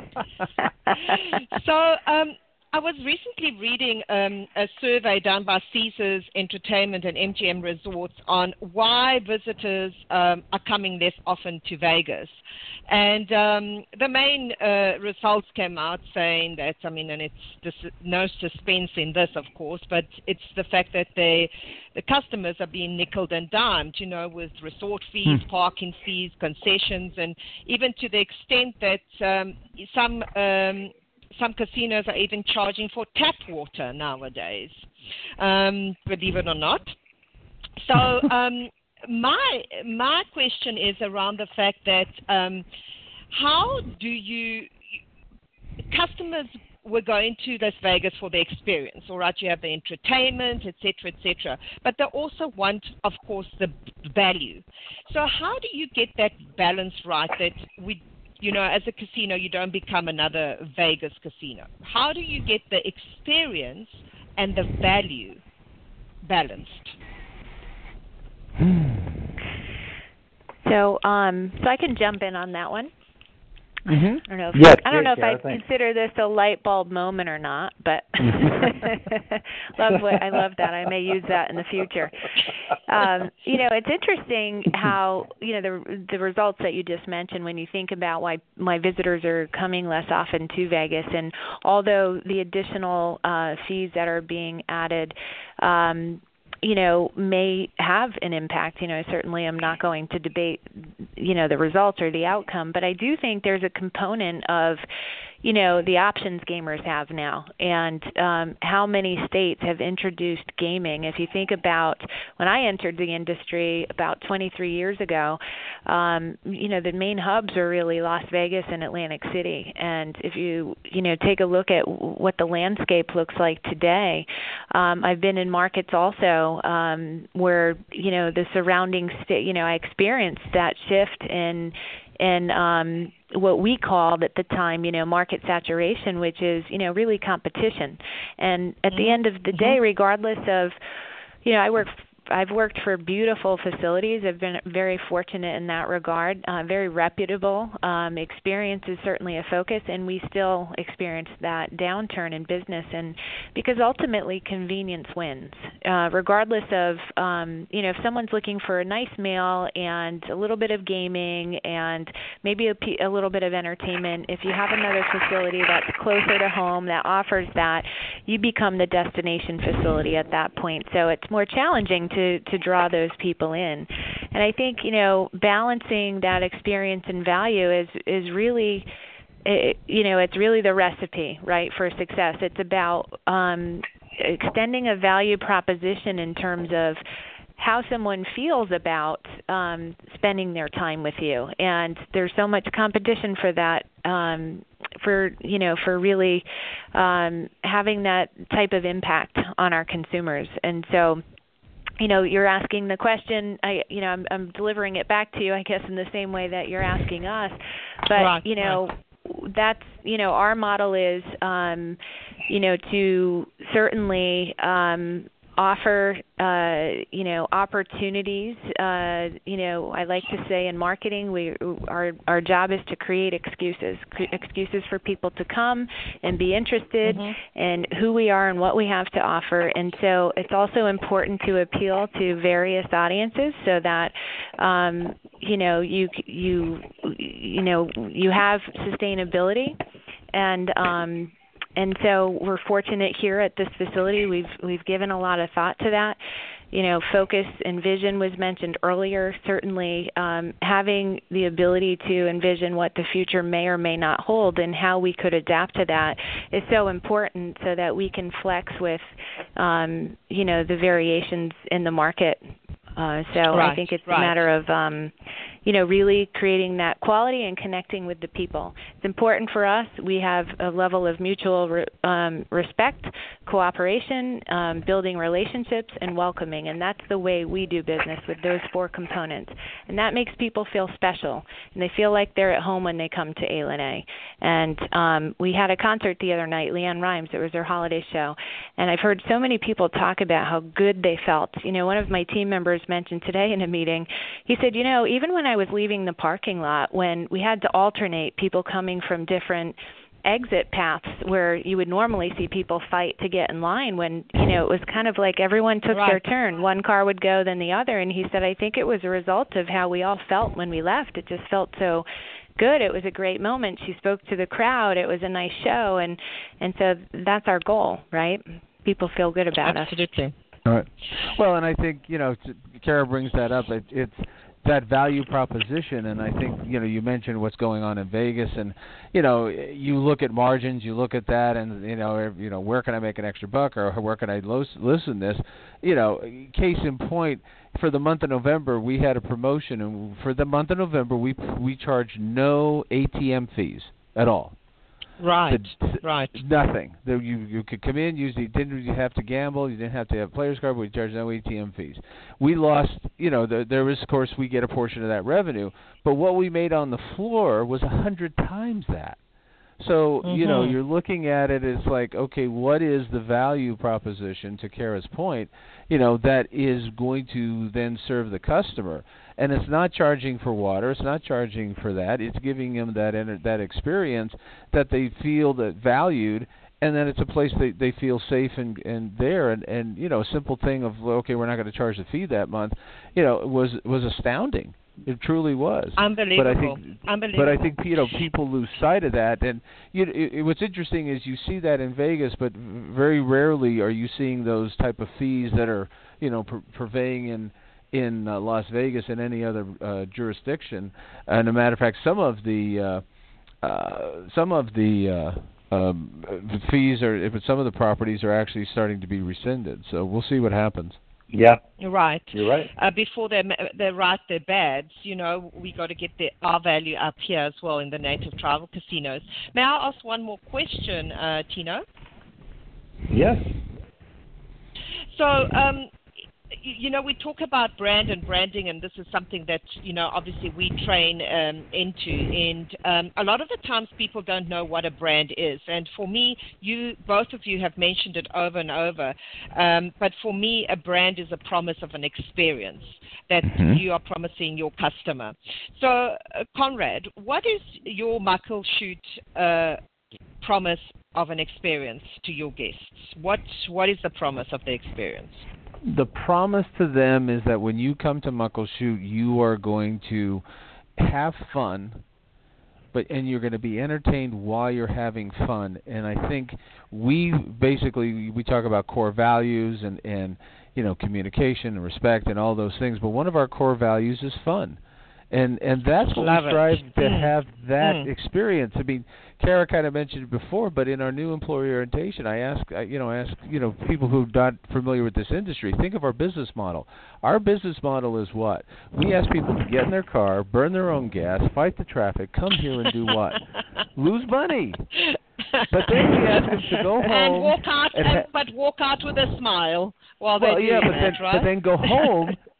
So um, I was recently reading um, a survey done by Caesars Entertainment and M G M Resorts on why visitors um, are coming less often to Vegas. And um, the main uh, results came out saying that, I mean, and it's dis- no suspense in this, of course, but it's the fact that they, the customers are being nickeled and dimed, you know, with resort fees, hmm. parking fees, concessions, and even to the extent that um, some um, some casinos are even charging for tap water nowadays, um, believe it or not. So um, my my question is around the fact that um, how do you customers were going to Las Vegas for the experience, all right? You have the entertainment, et cetera, et cetera, but they also want, of course, the value. So how do you get that balance right that we, you know, as a casino, you don't become another Vegas casino? How do you get the experience and the value balanced? So, um, so I can jump in on that one. Mm-hmm. I don't know if yes, I don't know Kara, if I thanks. consider this a light bulb moment or not, but love what I love that. I may use that in the future. Um, you know, it's interesting how you know the the results that you just mentioned when you think about why my visitors are coming less often to Vegas, and although the additional uh, fees that are being added. Um, you know, may have an impact. You know, certainly I'm not going to debate, you know, the results or the outcome, but I do think there's a component of, you know, the options gamers have now and um, how many states have introduced gaming. If you think about when I entered the industry about twenty-three years ago, um, you know, the main hubs are really Las Vegas and Atlantic City. And if you, you know, take a look at what the landscape looks like today, um, I've been in markets also um, where, you know, the surrounding state, you know, I experienced that shift in in um, what we called at the time, you know, market saturation, which is, you know, really competition. And at mm-hmm. the end of the day, regardless of, you know, I work I've worked for beautiful facilities. I've been very fortunate in that regard. Uh, very reputable. Um, experience is certainly a focus, and we still experience that downturn in business. And because ultimately convenience wins, uh, regardless of um, you know, if someone's looking for a nice meal and a little bit of gaming and maybe a, a little bit of entertainment, if you have another facility that's closer to home that offers that, you become the destination facility at that point. So it's more challenging to, to draw those people in. And I think, you know, balancing that experience and value is, is really, it, you know, it's really the recipe, right, for success. It's about um, extending a value proposition in terms of how someone feels about um, spending their time with you. And there's so much competition for that, um, for, you know, for really um, having that type of impact on our consumers. And so, you know, you're asking the question, I, you know, I'm, I'm delivering it back to you, I guess, in the same way that you're asking us. But, right, you know, right. that's, you know, our model is, um, you know, to certainly, um, offer, uh, you know, opportunities. Uh, you know, I like to say in marketing, we our our job is to create excuses, cre- excuses for people to come and be interested mm-hmm. in who we are and what we have to offer. And so it's also important to appeal to various audiences so that, um, you know, you you you know you have sustainability and. Um, And so we're fortunate here at this facility. We've we've given a lot of thought to that. You know, focus and vision was mentioned earlier. Certainly, um, having the ability to envision what the future may or may not hold and how we could adapt to that is so important, so that we can flex with, um, you know, the variations in the market. Uh, so right, I think it's right. a matter of, um, you know, really creating that quality and connecting with the people. It's important for us. We have a level of mutual re- um, respect, cooperation, um, building relationships, and welcoming, and that's the way we do business with those four components. And that makes people feel special, and they feel like they're at home when they come to A L N A. And um, we had a concert the other night, Leanne Rhymes. It was their holiday show, and I've heard so many people talk about how good they felt. You know, one of my team members mentioned today in a meeting, he said, you know, even when I was leaving the parking lot, when we had to alternate people coming from different exit paths where you would normally see people fight to get in line, when, you know, it was kind of like everyone took right. their turn. One car would go, then the other. And he said, I think it was a result of how we all felt when we left. It just felt so good. It was a great moment. She spoke to the crowd. It was a nice show. And, and so that's our goal, right? People feel good about Absolutely. us. Absolutely. All right. Well, and I think, you know, Kara brings that up. It, it's that value proposition, and I think, you know, you mentioned what's going on in Vegas, and, you know, you look at margins, you look at that, and, you know, you know, where can I make an extra buck, or where can I listen this? You know, case in point, for the month of November, we had a promotion, and for the month of November, we we charged no A T M fees at all. Right, the, right. Nothing. The, you you could come in, you didn't have to gamble, you didn't have to have a player's card, we charged no A T M fees. We lost, you know, the, there was, of course, we get a portion of that revenue, but what we made on the floor was a hundred times that. So, mm-hmm. you know, you're looking at it, it's like, okay, what is the value proposition, to Kara's point, you know, that is going to then serve the customer? And it's not charging for water, it's not charging for that, it's giving them that that experience that they feel that valued, and then it's a place they, they feel safe and, and there. And, and, you know, a simple thing of, okay, we're not going to charge the fee that month, you know, was was astounding. It truly was. Unbelievable. But I think, Unbelievable. But I think, you know, people lose sight of that. And you know, it, it, what's interesting is you see that in Vegas, but very rarely are you seeing those type of fees that are, you know, pur- purveying in in uh, Las Vegas and any other uh, jurisdiction. And a matter of fact, some of the uh, uh, some of the uh, um, fees are, if some of the properties are actually starting to be rescinded. So we'll see what happens. Yeah. You're right. You're right. Uh, before they they write their bads, you know, we got to get the, our value up here as well in the native tribal casinos. May I ask one more question, uh, Tino? Yes. So, um, you know, we talk about brand and branding, and this is something that, you know, obviously we train um, into. And um, a lot of the times people don't know what a brand is. And for me, you, both of you have mentioned it over and over. Um, but for me, a brand is a promise of an experience that mm-hmm. you are promising your customer. So, uh, Conrad, what is your Muckleshoot uh, promise of an experience to your guests? What What is the promise of the experience? The promise to them is that when you come to Muckleshoot, you are going to have fun, but and you're going to be entertained while you're having fun. And I think we basically we talk about core values and, and you know communication and respect and all those things, but one of our core values is fun. And and that's what Love we strive it. to mm. have that mm. experience. I mean, Kara kind of mentioned it before, but in our new employee orientation, I ask, you know, ask, you know, people who are not familiar with this industry, think of our business model. Our business model is what? We ask people to get in their car, burn their own gas, fight the traffic, come here and do what? Lose money. But then we ask them to go home and walk out, and and, ha- but walk out with a smile while well, they do yeah, but that, then, right? but then go home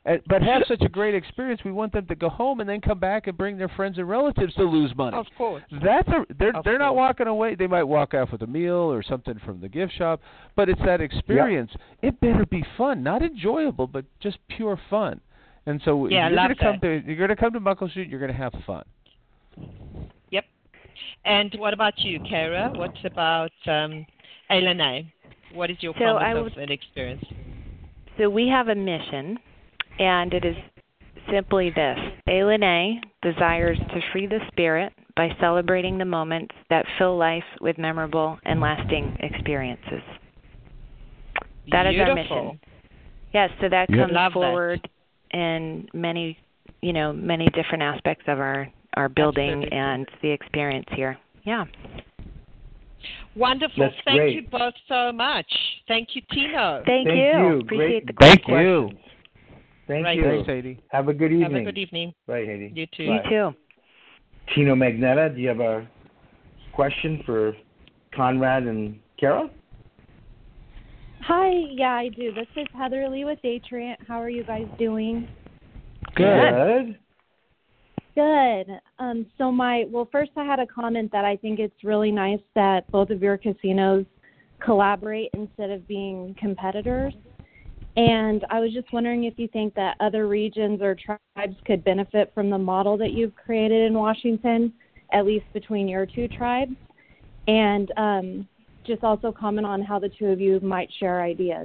And, but have such a great experience, we want them to go home and then come back and bring their friends and relatives to lose money. Of course. That's a, they're of they're not course. walking away. They might walk off with a meal or something from the gift shop, but it's that experience. Yep. It better be fun, not enjoyable, but just pure fun. And so yeah, you're going to come to you're going to come to Muckleshoot. You're going to have fun. Yep. And what about you, Kara? What about um, A L N A? What is your so comment would, of that experience? So we have a mission, and it is simply this. A L N A desires to free the spirit by celebrating the moments that fill life with memorable and lasting experiences. That Beautiful. is our mission. Yes, so that Yep. comes Love forward that. in many, you know, many different aspects of our, our building Absolutely. and the experience here. Yeah. Wonderful. That's Thank great. you both so much. Thank you, Tino. Thank, Thank you. you. Appreciate Great- the Thank question. you. Thank Right. you. Thanks, Sadie. Have a good evening. Have a good evening. Bye, Haiti. You too. You Bye. too. Tino Magnetta, do you have a question for Conrad and Kara? Hi, yeah, I do. This is Heather Lee with Datrient. How are you guys doing? Good. Good. Um, so my, well, first I had a comment that I think it's really nice that both of your casinos collaborate instead of being competitors. And I was just wondering if you think that other regions or tribes could benefit from the model that you've created in Washington, at least between your two tribes. And um, just also comment on how the two of you might share ideas.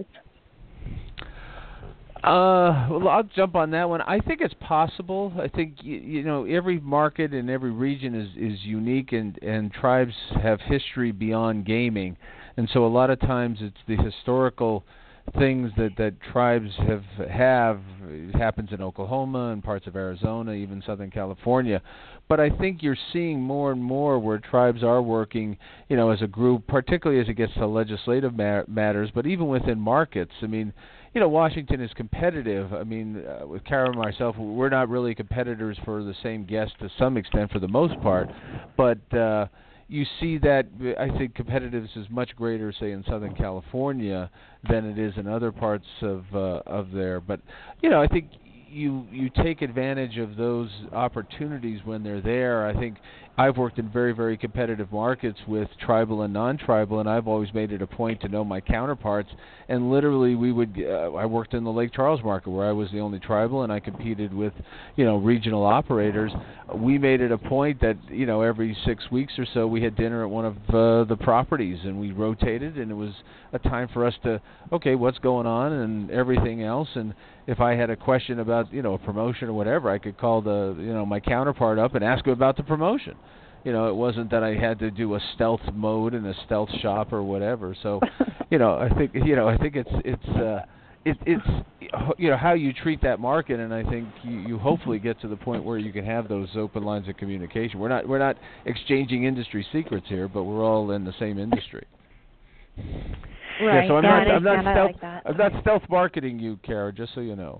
Uh, well, I'll jump on that one. I think it's possible. I think you, you know every market and every region is, is unique, and, and tribes have history beyond gaming, and so a lot of times it's the historical things that, that tribes have have. It happens in Oklahoma and parts of Arizona, even Southern California. But I think you're seeing more and more where tribes are working, you know, as a group, particularly as it gets to legislative ma- matters, but even within markets. I mean, you know, Washington is competitive. I mean, uh, with Kara and myself, we're not really competitors for the same guests to some extent for the most part, but uh, you see that I think competitiveness is much greater, say, in Southern California than it is in other parts of uh, of there. But, you know, I think you you take advantage of those opportunities when they're there. I think I've worked in very, very competitive markets with tribal and non-tribal, and I've always made it a point to know my counterparts. And literally, we would. Uh, I worked in the Lake Charles market where I was the only tribal, and I competed with, you know, regional operators. We made it a point that, you know, every six weeks or so we had dinner at one of uh, the properties, and we rotated, and it was a time for us to, okay, what's going on and everything else. And if I had a question about, you know, a promotion or whatever, I could call the, you know, my counterpart up and ask him about the promotion. You know, it wasn't that I had to do a stealth mode and a stealth shop or whatever. So, you know, I think, you know, I think it's it's uh, it, it's you know how you treat that market, and I think you, you hopefully get to the point where you can have those open lines of communication. We're not we're not exchanging industry secrets here, but we're all in the same industry. Right. Yeah, so I'm Got not it. I'm not Got it. I stealth like that. I'm not stealth marketing you, Kara, just so you know.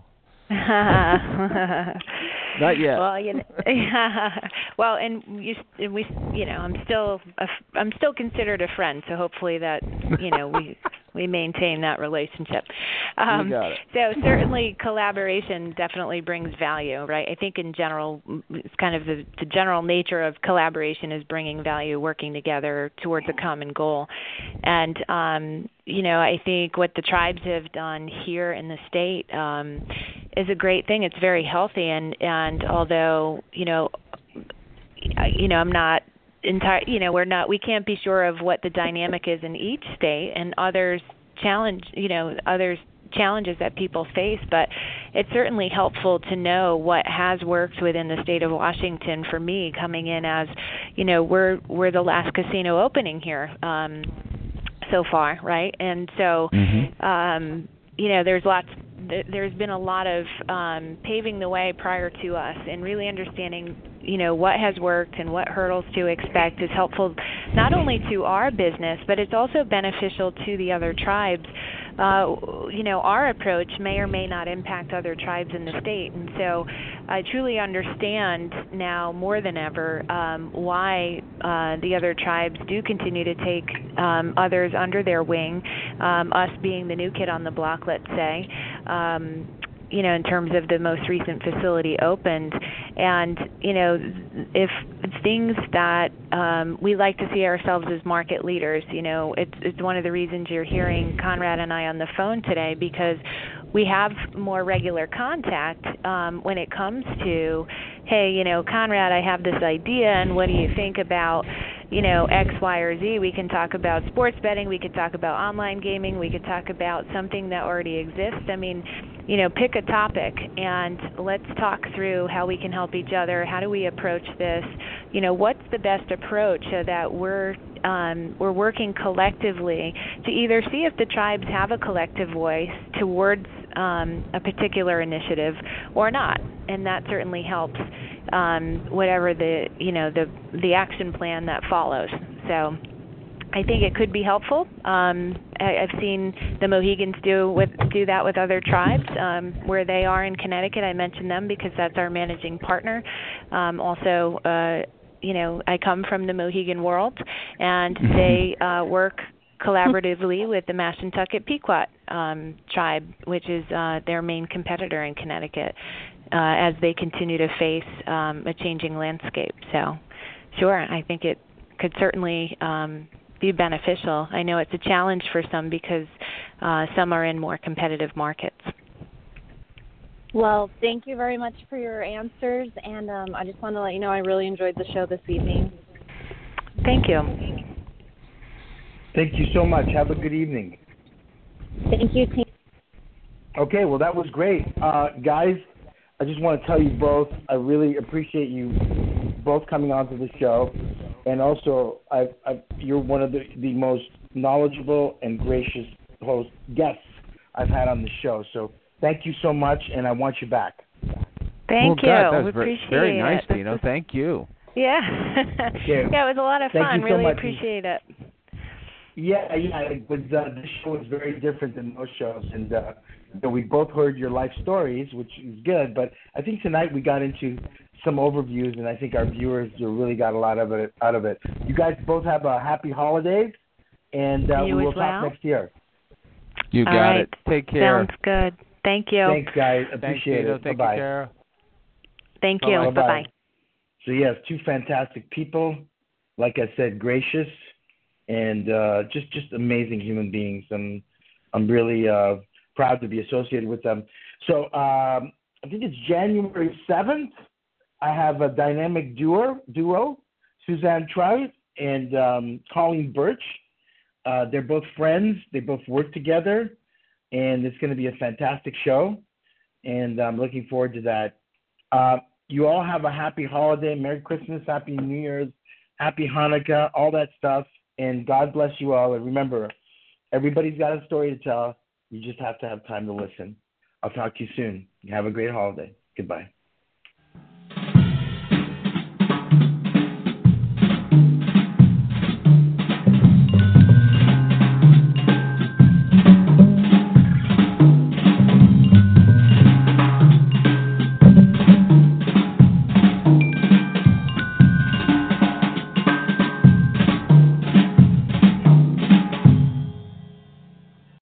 Not yet. Well, you know, well, and you, and we, you know, I'm still, a, I'm still considered a friend, so hopefully that, you know, we, we maintain that relationship. Um, you got it. So certainly collaboration definitely brings value, right? I think in general, it's kind of the, the general nature of collaboration is bringing value, working together towards a common goal, and um, you know, I think what the tribes have done here in the state um, is a great thing. It's very healthy, and, and although, you know, I, you know, I'm not entire, you know, we're not, we can't be sure of what the dynamic is in each state, and others challenge, you know, others challenges that people face, but it's certainly helpful to know what has worked within the state of Washington. For me, coming in as, you know, we're we're the last casino opening here. Um, so far, right? And so, mm-hmm. um, you know, there's lots, th- there's been a lot of um, paving the way prior to us, and really understanding, you know, what has worked and what hurdles to expect is helpful not only to our business, but it's also beneficial to the other tribes. Uh, you know, our approach may or may not impact other tribes in the state, and so I truly understand now more than ever um, why uh, the other tribes do continue to take um, others under their wing, um, us being the new kid on the block, let's say. Um, you know, in terms of the most recent facility opened. And, you know, if things that um, we like to see ourselves as market leaders, you know, it's, it's one of the reasons you're hearing Conrad and I on the phone today, because we have more regular contact um, when it comes to, hey, you know, Conrad, I have this idea, and what do you think about, you know, X, Y, or Z? We can talk about sports betting. We could talk about online gaming. We could talk about something that already exists. I mean, you know, pick a topic and let's talk through how we can help each other. How do we approach this? You know, what's the best approach so that we're um, we're working collectively to either see if the tribes have a collective voice towards um, a particular initiative or not, and that certainly helps um, whatever the you know the the action plan that follows. So I think it could be helpful. Um, I, I've seen the Mohegans do with do that with other tribes um, where they are in Connecticut. I mentioned them because that's our managing partner. Um, also, uh, you know, I come from the Mohegan world, and they uh, work collaboratively with the Mashantucket Pequot um, tribe, which is uh, their main competitor in Connecticut, uh, as they continue to face um, a changing landscape. So, sure, I think it could certainly um, be beneficial. I know it's a challenge for some because uh, some are in more competitive markets. Well, thank you very much for your answers, and um, I just want to let you know I really enjoyed the show this evening. Thank you. Thank you so much. Have a good evening. Thank you, team. Okay, well, that was great. Uh, guys, I just want to tell you both, I really appreciate you both coming onto the show. And also, I've, I've, you're one of the, the most knowledgeable and gracious host guests I've had on the show. So thank you so much, and I want you back. Thank well, you. God, that was we very, appreciate very nice, it. Tino. Thank you. Yeah. Okay. Yeah, it was a lot of Thank fun. you so Really much. appreciate it. Yeah, yeah. It was, uh, this show was very different than most shows, and uh, you know, we both heard your life stories, which is good. But I think tonight we got into some overviews, and I think our viewers really got a lot of it out of it. You guys both have a happy holidays, and uh, we You will as talk well? next year. You All got right. it. Take care. Sounds good. Thank you. Thanks, guys. Thanks, Appreciate Tino. it. Thank Bye-bye. you, Tara. Thank you. Bye-bye. Bye-bye. So, yes, two fantastic people. Like I said, gracious and uh, just just amazing human beings. I'm, I'm really uh, proud to be associated with them. So um, I think it's January seventh. I have a dynamic duo, duo Suzanne Trout and um, Colleen Birch. Uh, they're both friends. They both work together, and it's going to be a fantastic show, and I'm looking forward to that. Uh, you all have a happy holiday, Merry Christmas, Happy New Year's, Happy Hanukkah, all that stuff, and God bless you all. And remember, everybody's got a story to tell. You just have to have time to listen. I'll talk to you soon. Have a great holiday. Goodbye.